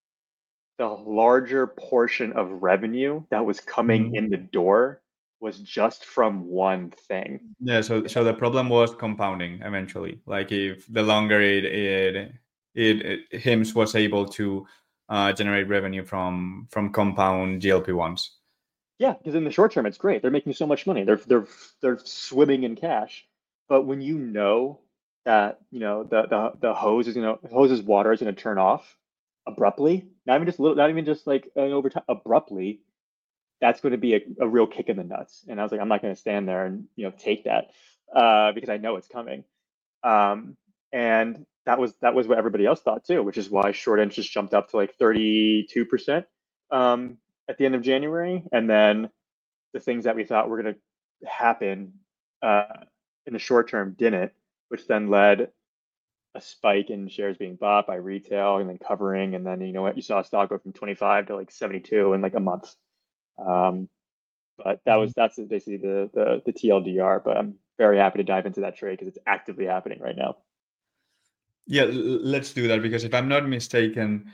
the larger portion of revenue that was coming
Mm-hmm.
in the door was just from one thing.
Yeah. So, so the problem was compounding eventually. Like if the longer it it it, it H I M S was able to uh, generate revenue from from compound G L P ones.
Yeah, because in the short term, it's great. They're making so much money. They're they're they're swimming in cash. But when you know that, you know, the the the hose is gonna hoses water is gonna turn off abruptly, not even just little, not even just like uh, over time, abruptly, that's going to be a, a real kick in the nuts. And I was like, I'm not going to stand there and, you know, take that uh, because I know it's coming. Um, and that was that was what everybody else thought too, which is why short interest jumped up to like thirty-two percent um, at the end of January, and then the things that we thought were going to happen uh, in the short term didn't, which then led a spike in shares being bought by retail and then covering, and then you know what, you saw a stock go from twenty-five to like seventy-two in like a month. Um, but that was that's basically the the the T L D R. But I'm very happy to dive into that trade because it's actively happening right now.
Yeah, let's do that, because if I'm not mistaken,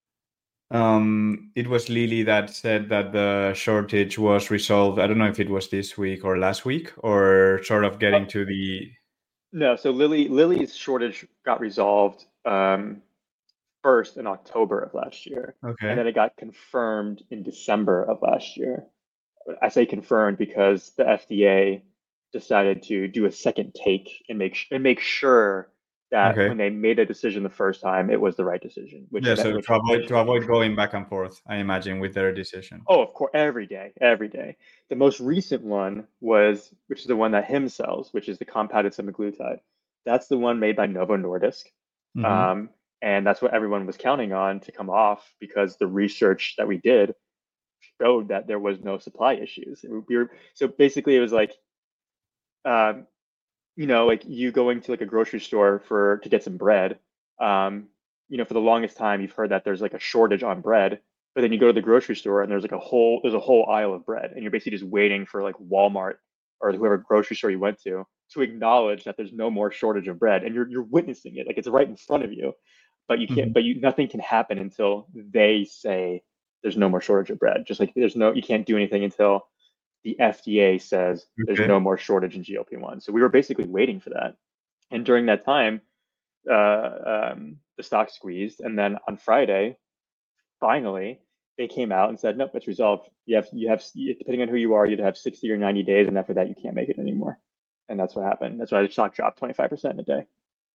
um, it was Lily that said that the shortage was resolved. I don't know if it was this week or last week, or sort of getting to the.
No, so Lily Lily's shortage got resolved um, first in October of last year, and
Okay.
then it got confirmed in December of last year. I say confirmed because the F D A decided to do a second take and make and make sure that
Okay.
when they made a decision the first time, it was the right decision, which
Yeah, so
which
to avoid
which
to avoid going back and forth, I imagine, with their decision.
oh, of course, every day, every day. The most recent one was, which is the one that Hims sells, which is the compounded semaglutide. That's the one made by Novo Nordisk.
Mm-hmm.
Um, and that's what everyone was counting on to come off because the research that we did showed that there was no supply issues. We were, so basically, it was like, um, you know, like you going to like a grocery store for to get some bread. Um, you know, for the longest time, you've heard that there's like a shortage on bread, but then you go to the grocery store and there's like a whole there's a whole aisle of bread, and you're basically just waiting for like Walmart or whoever grocery store you went to to acknowledge that there's no more shortage of bread, and you're you're witnessing it, like it's right in front of you, but you can't,
Mm-hmm.
but you nothing can happen until they say there's no more shortage of bread. Just like there's no, you can't do anything until the F D A says there's
Okay.
no more shortage in G L P one. So we were basically waiting for that. And during that time, uh, um, the stock squeezed. And then on Friday, finally, they came out and said, nope, it's resolved. You have, you have, depending on who you are, you'd have sixty or ninety days. And after that, you can't make it anymore. And that's what happened. That's why the stock dropped twenty-five percent in a day.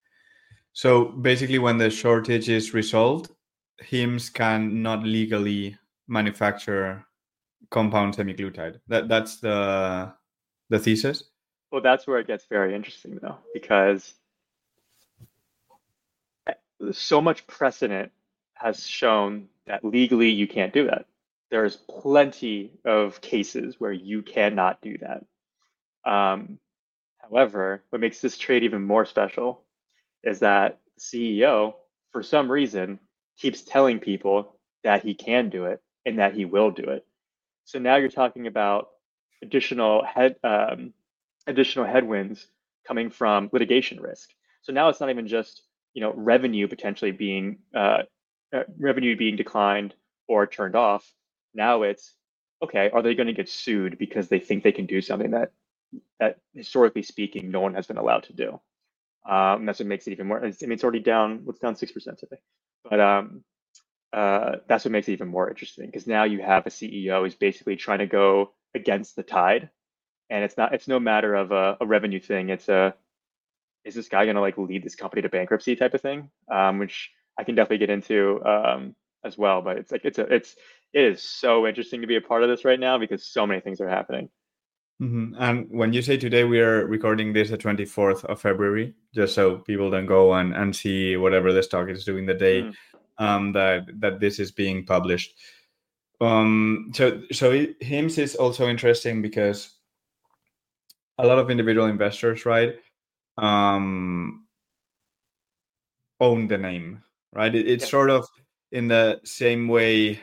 So basically, when the shortage is resolved, Hims can not legally manufacture compound semaglutide. That that's the the thesis.
Well, that's where it gets very interesting, though, because so much precedent has shown that legally you can't do that. There's plenty of cases where you cannot do that. Um, however, what makes this trade even more special is that the C E O, for some reason, keeps telling people that he can do it and that he will do it. So now you're talking about additional head um, additional headwinds coming from litigation risk. So now it's not even just you know revenue potentially being uh, uh, revenue being declined or turned off. Now it's okay. Are they going to get sued because they think they can do something that that historically speaking no one has been allowed to do? Um, that's what makes it even more. I mean, it's already down. What's down six percent today? But um, uh, that's what makes it even more interesting because now you have a C E O who's basically trying to go against the tide, and it's not. It's no matter of a, a revenue thing. It's a is this guy going to like lead this company to bankruptcy type of thing, um, which I can definitely get into um, as well. But it's like it's a it's it is so interesting to be a part of this right now because so many things are happening.
Mm-hmm. And when you say today, we are recording this the twenty-fourth of February, just so people don't go and, and see whatever the stock is doing the day
Mm.
um, that that this is being published. Um, so so it, Hims is also interesting because a lot of individual investors, right, um, own the name, right? It, it's
Yes.
sort of in the same way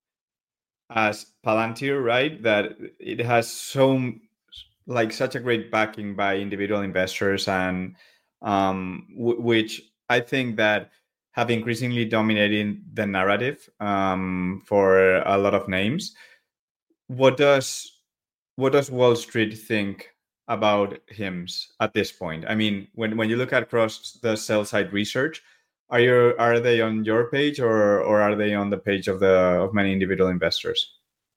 as Palantir, right? That it has so like such a great backing by individual investors, and um, w- which I think that have increasingly dominated the narrative um, for a lot of names. What does what does Wall Street think about Hims at this point? I mean, when, when you look at across the sell side research, are you are they on your page, or or are they on the page of the of many individual investors?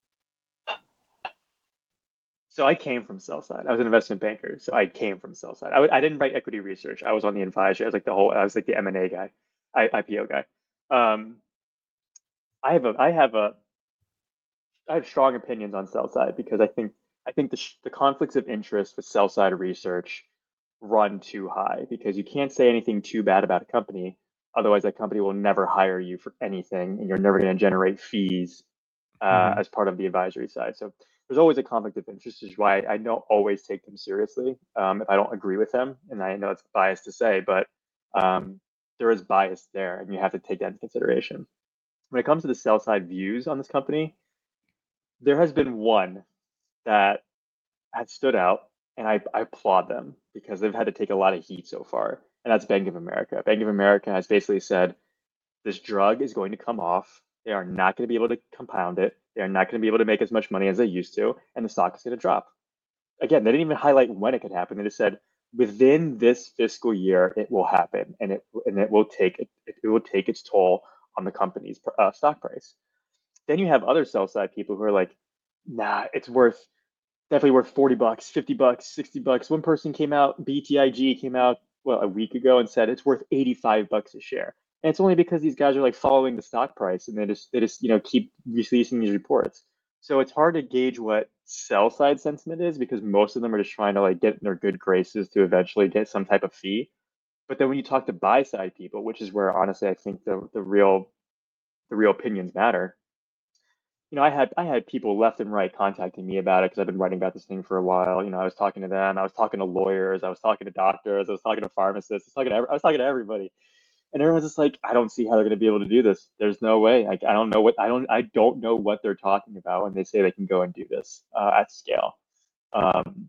So I came from sell side. I was an investment banker, so I came from sell side. I w- I didn't write equity research. I was on the advisory. I was like the whole. I was like the M and A guy, I, IPO guy. Um, I have a I have a I have strong opinions on sell side because I think I think the sh- the conflicts of interest with sell side research run too high, because you can't say anything too bad about a company. Otherwise, that company will never hire you for anything, and you're never going to generate fees uh,
Mm-hmm.
as part of the advisory side. So there's always a conflict of interest, which is why I don't always take them seriously um, if I don't agree with them. And I know it's biased to say, but um, there is bias there, and you have to take that into consideration. When it comes to the sell side views on this company, there has been one that has stood out, and I, I applaud them because they've had to take a lot of heat so far, and that's Bank of America. Bank of America has basically said this drug is going to come off. They are not going to be able to compound it. They are not going to be able to make as much money as they used to, and the stock is going to drop. Again, they didn't even highlight when it could happen. They just said within this fiscal year it will happen, and it and it will take it, it will take its toll on the company's uh, stock price. Then you have other sell side people who are like, nah, it's worth definitely worth forty bucks, fifty bucks, sixty bucks. One person came out, B T I G came out, well, a week ago and said it's worth eighty-five bucks a share. And it's only because these guys are like following the stock price, and they just, they just, you know, keep releasing these reports. So it's hard to gauge what sell side sentiment is, because most of them are just trying to like get in their good graces to eventually get some type of fee. But then when you talk to buy side people, which is where honestly I think the, the real the real opinions matter, you know, I had I had people left and right contacting me about it because I've been writing about this thing for a while. You know, I was talking to them, I was talking to lawyers, I was talking to doctors, I was talking to pharmacists, I was talking to every, I was talking to everybody, and everyone's just like, I don't see how they're going to be able to do this. There's no way. Like, I don't know what I don't I don't know what they're talking about when they say they can go and do this uh, at scale. Um,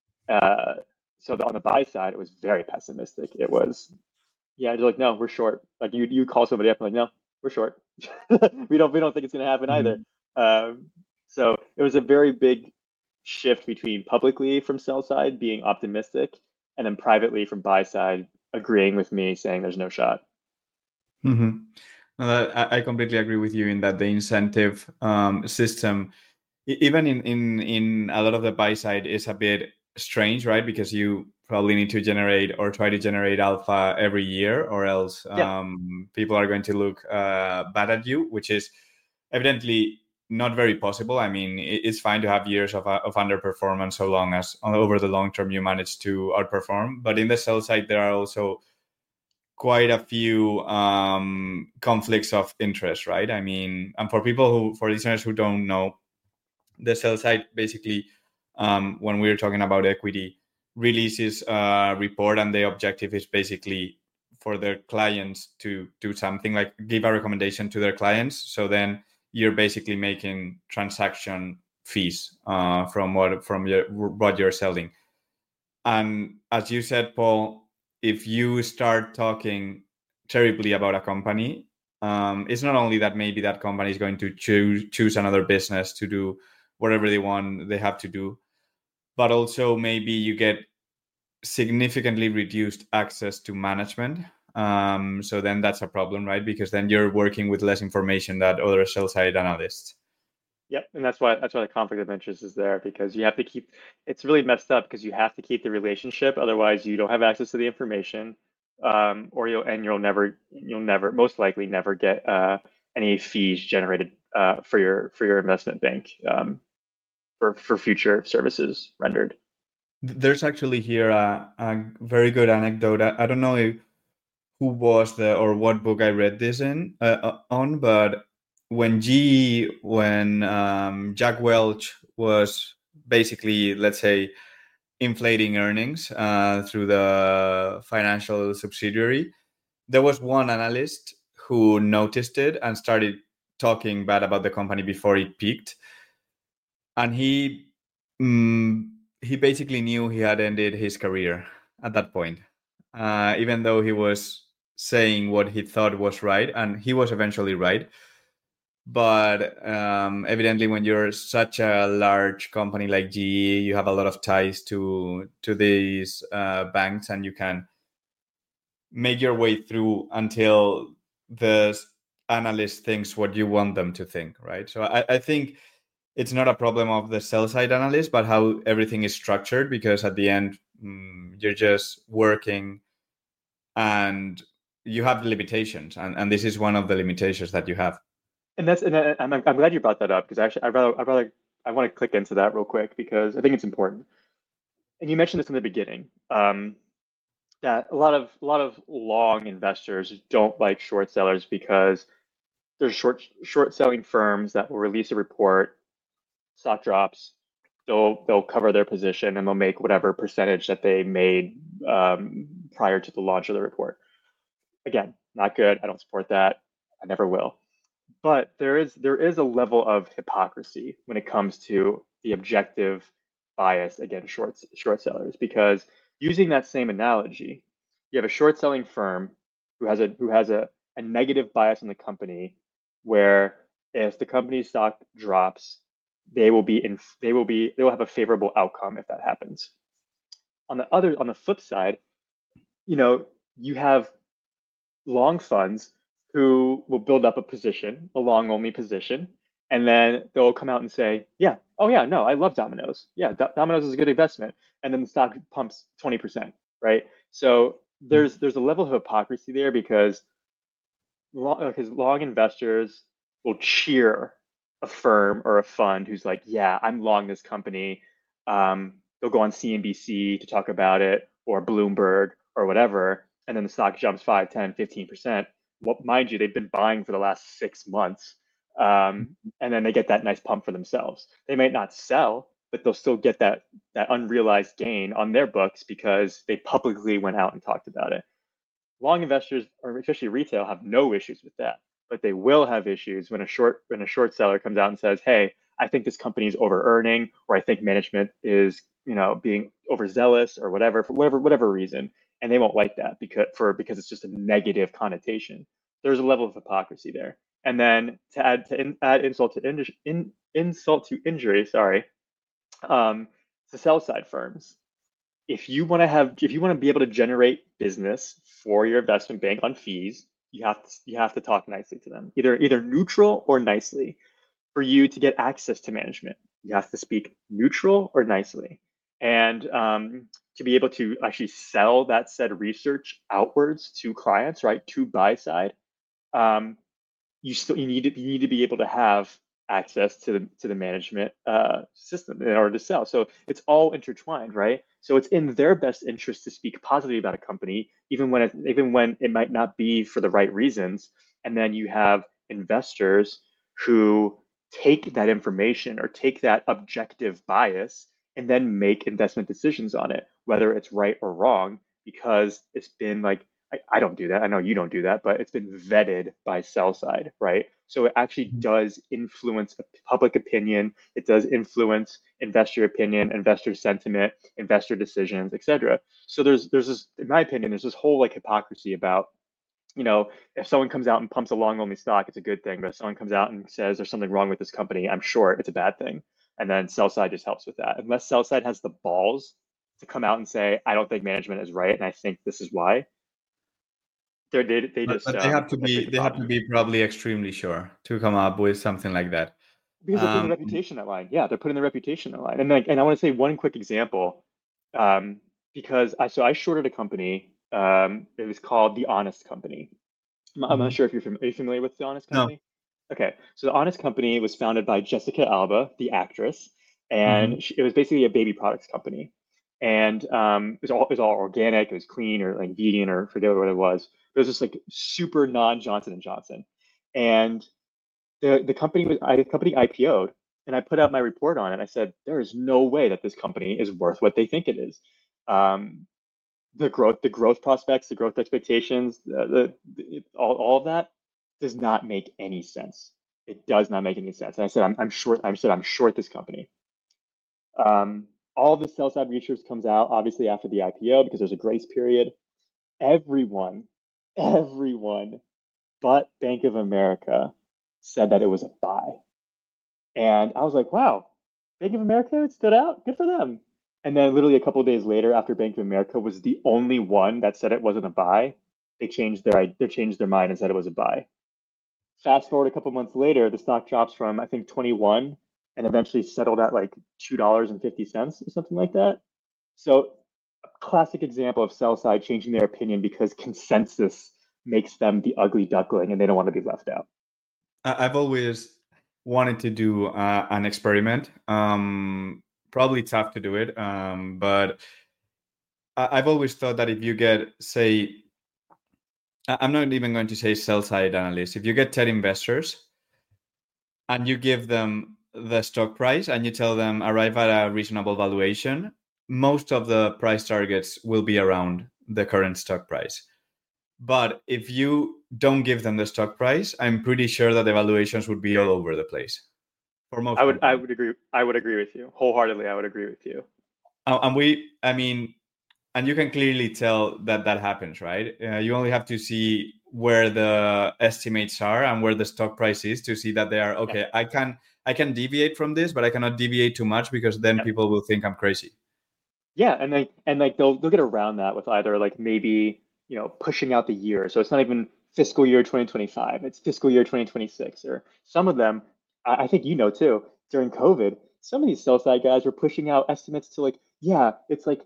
uh, so on the buy side, it was very pessimistic. It was, yeah, they're like, no, we're short. Like you you call somebody up and like, no, we're short. we don't we don't think it's going to happen either.
Mm-hmm.
Um, so it was a very big shift between publicly from sell side being optimistic, and then privately from buy side agreeing with me saying there's no shot.
Mm-hmm. No, that, I I completely agree with you in that the incentive um, system, e- even in, in, in a lot of the buy side, is a bit strange, right? Because you probably need to generate or try to generate alpha every year, or else
Yeah,
um, people are going to look uh, bad at you, which is evidently not very possible. I mean, it- it's fine to have years of, uh, of underperformance so long as over the long term you manage to outperform. But in the sell side, there are also quite a few um, conflicts of interest, right? I mean, and for people who, for listeners who don't know, the sell side basically, um, when we're talking about equity, releases a report, and the objective is basically for their clients to do something like give a recommendation to their clients. So then you're basically making transaction fees uh, from what from your, what you're selling. And as you said, Paul, if you start talking terribly about a company, um, it's not only that maybe that company is going to choose choose another business to do whatever they want, they have to do, but also maybe you get significantly reduced access to management. Um, so then that's a problem, right? Because then you're working with less information than other sell side analysts.
yep, and that's why that's why the conflict of interest is there, because you have to keep. It's really messed up because you have to keep the relationship, otherwise you don't have access to the information, um, or you'll and you'll never you'll never most likely never get uh, any fees generated uh, for your for your investment bank um, for for future services rendered.
There's actually here a, a very good anecdote. I, I don't know if, who was the or what book I read this in uh, uh, on, but when G E, when um, Jack Welch was basically, let's say, inflating earnings uh, through the financial subsidiary, there was one analyst who noticed it and started talking bad about the company before it peaked, and he mm, he basically knew he had ended his career at that point, uh, even though he was saying what he thought was right, and he was eventually right. But um, evidently, when you're such a large company like G E, you have a lot of ties to to these uh, banks, and you can make your way through until the analyst thinks what you want them to think, right? So I, I think it's not a problem of the sell side analyst, but how everything is structured, because at the end, mm, you're just working and you have limitations. And, and this is one of the limitations that you have.
And that's and I- I'm I'm glad you brought that up, because actually I rather I rather I want to click into that real quick because I think it's important. And you mentioned this in the beginning. Um, that a lot of a lot of long investors don't like short sellers because there's short short selling firms that will release a report, stock drops, they'll they'll cover their position and they'll make whatever percentage that they made um, prior to the launch of the report. Again, not good. I don't support that. I never will. But there is there is a level of hypocrisy when it comes to the objective bias against short short sellers, because using that same analogy, you have a short selling firm who has a who has a, a negative bias on the company, where if the company's stock drops, they will be in they will be they will have a favorable outcome if that happens. On the other on the flip side, you know, you have long funds who will build up a position, a long only position, and then they'll come out and say, yeah, oh yeah, no, I love Domino's. Yeah, D- Domino's is a good investment. And then the stock pumps twenty percent, right? So there's there's a level of hypocrisy there, because long, because long investors will cheer a firm or a fund who's like, yeah, I'm long this company. Um, they'll go on C N B C to talk about it, or Bloomberg or whatever, and then the stock jumps five, ten, fifteen percent. Well, mind you, they've been buying for the last six months. Um, and then they get that nice pump for themselves. They might not sell, but they'll still get that that unrealized gain on their books because they publicly went out and talked about it. Long investors, or especially retail, have no issues with that, but they will have issues when a short when a short seller comes out and says, "Hey, I think this company is over earning, or I think management is, you know, being overzealous, or whatever, for whatever whatever reason," and they won't like that because for because it's just a negative connotation. There's a level of hypocrisy there. And then to add to in, add insult to in, in, insult to injury, sorry, um, to sell side firms, if you want to have if you want to be able to generate business for your investment bank on fees, you have to you have to talk nicely to them, either either neutral or nicely. For you to get access to management, you have to speak neutral or nicely. And um, to be able to actually sell that said research outwards to clients, right, to buy side, um, you still you need to you need to be able to have access to the to the management uh, system in order to sell. So it's all intertwined, right? So it's in their best interest to speak positively about a company, even when it, even when it might not be for the right reasons. And then you have investors who take that information or take that objective bias and then make investment decisions on it, whether it's right or wrong, because it's been like, I, I don't do that. I know you don't do that, but it's been vetted by sell side, right? So it actually does influence public opinion. It does influence investor opinion, investor sentiment, investor decisions, et cetera. So there's there's this, in my opinion, there's this whole like hypocrisy about, you know, if someone comes out and pumps a long only stock, it's a good thing. But if someone comes out and says there's something wrong with this company, I'm short, it's a bad thing. And then sell side just helps with that. Unless sell side has the balls to come out and say, I don't think management is right, and I think this is why, they they they
But,
just
but they
um
have to
that's a
be
big
they have to
problem,
be probably extremely sure to come up with something like that.
because they're putting
Um,
their reputation on the line. Yeah, they're putting their reputation on the line. And like, and I want to say one quick example, um, because I so I shorted a company. Um, it was called The Honest Company. I'm, I'm not
mhm.
sure if you're, fam- are you familiar with The Honest
No.
Company. Okay, so The Honest Company was founded by Jessica Alba, the actress,
Hmm.
and she, it was basically a baby products company. And um, it was all it was all organic. It was clean, or like vegan, or forget what it was. It was just like super non Johnson and Johnson. And the the company was I, the company I P O'd, and I put out my report on it. I said there is no way that this company is worth what they think it is. Um, the growth, the growth prospects, the growth expectations, the, the, the all, all of that does not make any sense. It does not make any sense. And I said I'm, I'm short. I said I'm short this company. Um, all the sell side research comes out obviously after the I P O because there's a grace period. Everyone, everyone but Bank of America said that it was a buy. And I was like, wow, Bank of America, it stood out. Good for them. And then literally a couple of days later, after Bank of America was the only one that said it wasn't a buy, they changed their they changed their mind and said it was a buy. Fast forward a couple of months later, the stock drops from I think twenty-one and eventually settled at like two dollars and fifty cents or something like that. So a classic example of sell side changing their opinion because consensus makes them the ugly duckling and they don't want to be left out.
I- I've always wanted to do uh, an experiment. Um, probably tough to do it, um, but I've always thought that if you get, say, I'm not even going to say sell side analysts, if you get ten investors and you give them the stock price and you tell them arrive at a reasonable valuation, most of the price targets will be around the current stock price. But if you don't give them the stock price, I'm pretty sure that the valuations would be all over the place for most
I would
companies.
I would agree. I would agree with you wholeheartedly. I would agree with you.
Uh, and we, I mean, and you can clearly tell that that happens, right? Uh, you only have to see where the estimates are and where the stock price is to see that they are okay.
Yeah.
I can I can deviate from this, but I cannot deviate too much because then
Yeah.
people will think I'm crazy.
Yeah, and like and like they'll they'll get around that with either like maybe, you know, pushing out the year. So it's not even fiscal year twenty twenty-five, it's fiscal year twenty twenty-six. Or some of them, I, I think you know too, during COVID, some of these sell side guys were pushing out estimates to like, yeah, it's like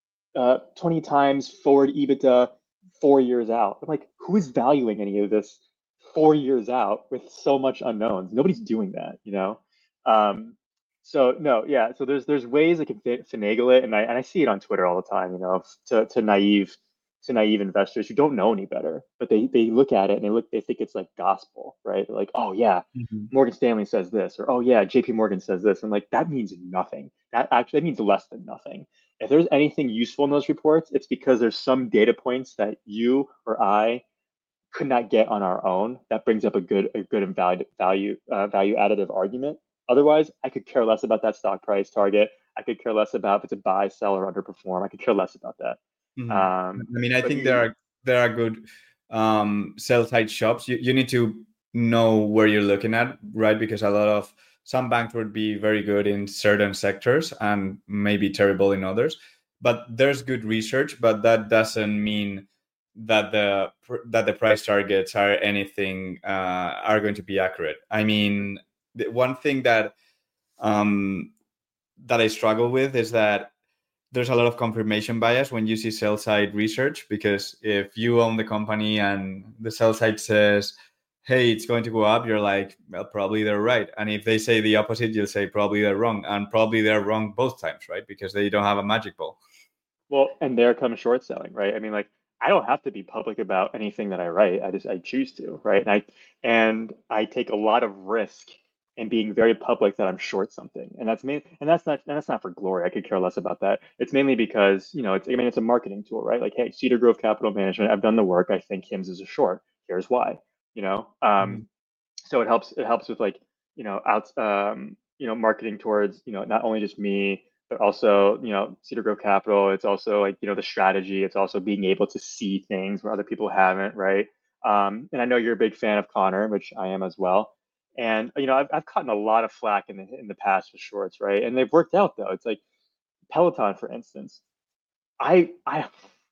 uh twenty times forward EBITDA four years out. I'm like, who is valuing any of this four years out with so much unknowns? Nobody's doing that, you know? Um, so no, yeah. So there's there's ways I can finagle it, and I and I see it on Twitter all the time. You know, to to naive to naive investors who don't know any better, but they they look at it and they look they think it's like gospel, right? They're like, oh yeah,
Mm-hmm.
Morgan Stanley says this, or oh yeah, J P Morgan says this, and like that means nothing. That actually that means less than nothing. If there's anything useful in those reports, it's because there's some data points that you or I could not get on our own. That brings up a good a good and value value uh, value additive argument. Otherwise, I could care less about that stock price target. I could care less about if it's a buy, sell, or underperform. I could care less about that.
Mm-hmm.
Um,
I mean, I
but
think
you,
there are there are good um, sell side shops. You you need to know where you're looking at, right? Because a lot of some banks would be very good in certain sectors and maybe terrible in others. But there's good research, but that doesn't mean that the that the price targets are anything uh, are going to be accurate. I mean, the one thing that um, that I struggle with is that there's a lot of confirmation bias when you see sell side research, because if you own the company and the sell side says, hey, it's going to go up, you're like, well, probably they're right. And if they say the opposite, you'll say probably they're wrong. And probably they're wrong both times, right? Because they don't have a magic ball.
well, and there comes short selling, right? I mean, like I don't have to be public about anything that I write. I just I choose to, right? And I and I take a lot of risk in being very public that I'm short something, and that's main and that's not and that's not for glory. I could care less about that. It's mainly because you know it's I mean it's a marketing tool, right? Like, hey, Cedar Grove Capital Management, I've done the work. I think Hims is a short. Here's why. You know, um,
Mhm.
so it helps it helps with like you know out um, you know marketing towards you know not only just me but also you know Cedar Grove Capital. It's also like you know the strategy. It's also being able to see things where other people haven't, right? Um, and I know you're a big fan of Connor, which I am as well. And you know I've I've gotten a lot of flack in the in the past with shorts, right? And they've worked out though. It's like Peloton, for instance. I I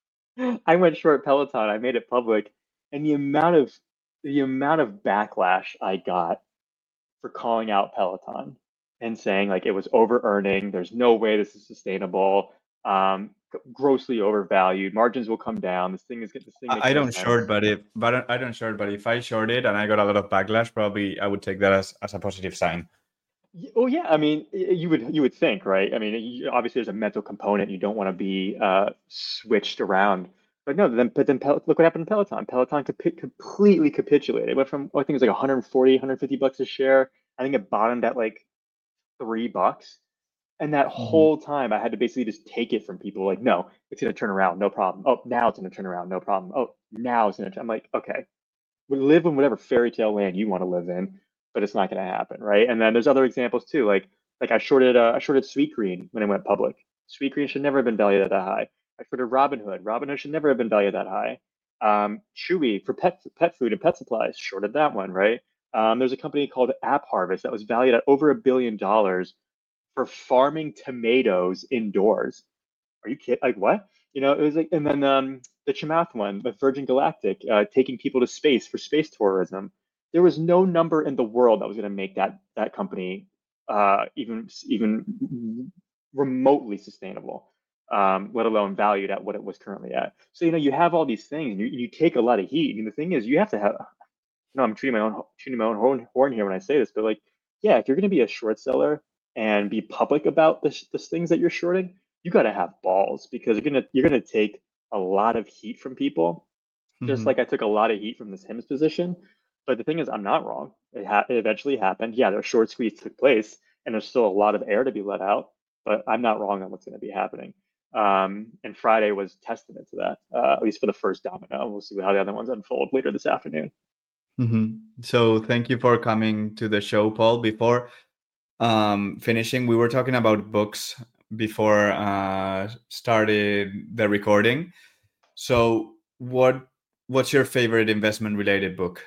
I went short Peloton. I made it public, and the amount of the amount of backlash I got for calling out Peloton and saying like it was over earning. There's no way this is sustainable. Um, grossly overvalued. Margins will come down. This thing is this thing makes
I I
no
don't short,
sense.
but if but I don't short, but if I shorted and I got a lot of backlash, probably I would take that as, as a positive sign.
Oh yeah, I mean, you would you would think, right? I mean, you, obviously there's a mental component. You don't want to be uh, switched around. But no, then but then Pel look what happened to Peloton. Peloton capi completely capitulated. It went from I think it was like one hundred forty, one hundred fifty bucks a share. I think it bottomed at like three bucks. And that
Mhm.
whole time I had to basically just take it from people like, no, it's gonna turn around, no problem. Oh, now it's gonna turn around, no problem. Oh, now it's gonna turn. I'm like, okay, we live in whatever fairy tale land you want to live in, but it's not gonna happen, right? And then there's other examples too, like like I shorted uh, I shorted Sweet Green when it went public. Sweet Green should never have been valued at that high. I shorted Robinhood. Robinhood should never have been valued that high. Um, Chewy for pet pet food and pet supplies shorted that one, right? Um, there's a company called App Harvest that was valued at over a billion dollars for farming tomatoes indoors. Are you kidding? Like what? You know, it was like, and then um, the Chamath one, the Virgin Galactic, uh, taking people to space for space tourism. There was no number in the world that was going to make that that company uh, even even remotely sustainable, um, let alone valued at what it was currently at. So you know, you have all these things, and you, you take a lot of heat. And the thing is, you have to have. No, I'm shooting my own shooting my own horn, horn here when I say this, but like, yeah, if you're going to be a short seller and be public about this, this things that you're shorting, you got to have balls because you're gonna you're gonna take a lot of heat from people, just
Mm-hmm.
like I took a lot of heat from this Hims position. But the thing is, I'm not wrong. It, ha- it eventually happened. Yeah, their short squeeze took place, and there's still a lot of air to be let out. But I'm not wrong on what's going to be happening. Um, and Friday was testament to that, uh, at least for the first domino. We'll see how the other ones unfold later this afternoon.
Mm-hmm. So thank you for coming to the show, Paul. Before um, finishing, we were talking about books before uh, started the recording. So what what's your favorite investment related book?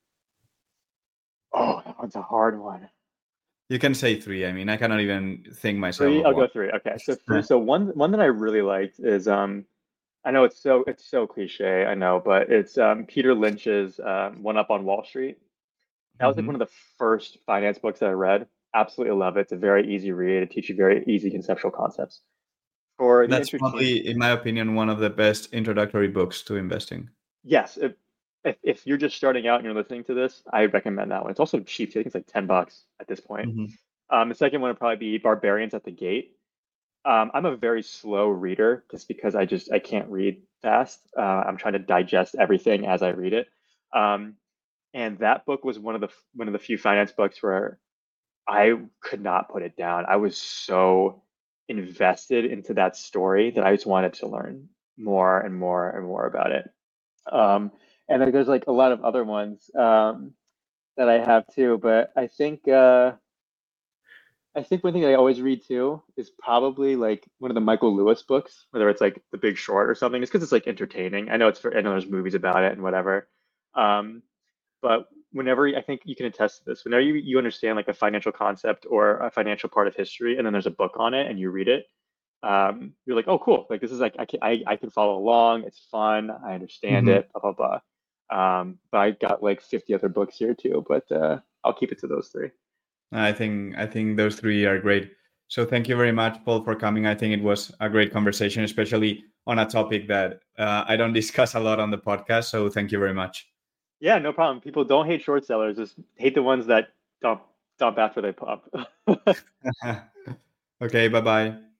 Oh, that one's a hard one.
You can say three. I mean, I cannot even think myself
Three,
of
I'll
one.
go three. Okay, so three. So one one that I really liked is um, I know it's so it's so cliche, I know, but it's um, Peter Lynch's um, One Up on Wall Street. That was like
Mm-hmm.
one of the first finance books that I read. Absolutely love it. It's a very easy read. It teaches you very easy conceptual concepts. For the
That's
entertain,
probably, in my opinion, one of the best introductory books to investing.
yes, if, if if you're just starting out and you're listening to this, I recommend that one. It's also cheap. I think it's like ten bucks at this point.
Mm-hmm.
Um, the second one would probably be Barbarians at the Gate. Um, I'm a very slow reader just because I just I can't read fast. Uh, I'm trying to digest everything as I read it. Um, and that book was one of the one of the few finance books where I could not put it down. I was so invested into that story that I just wanted to learn more and more and more about it. Um, and then there's like a lot of other ones um, that I have too, but I think uh, I think one thing that I always read too is probably like one of the Michael Lewis books, whether it's like The Big Short or something. It's because it's like entertaining. I know it's for, I know there's movies about it and whatever. Um, but whenever I think you can attest to this, whenever you, you understand like a financial concept or a financial part of history, and then there's a book on it and you read it, um, you're like, oh, cool. Like this is like I can I, I can follow along. It's fun. I understand
Mm-hmm.
it. Blah blah blah. Um, but I got like fifty other books here too. But uh, I'll keep it to those three.
I think I think those three are great. So thank you very much, Paul, for coming. I think it was a great conversation, especially on a topic that uh, I don't discuss a lot on the podcast. So thank you very much.
Yeah, no problem. People don't hate short sellers. Just hate the ones that dump dump after they pop.
Okay, bye bye.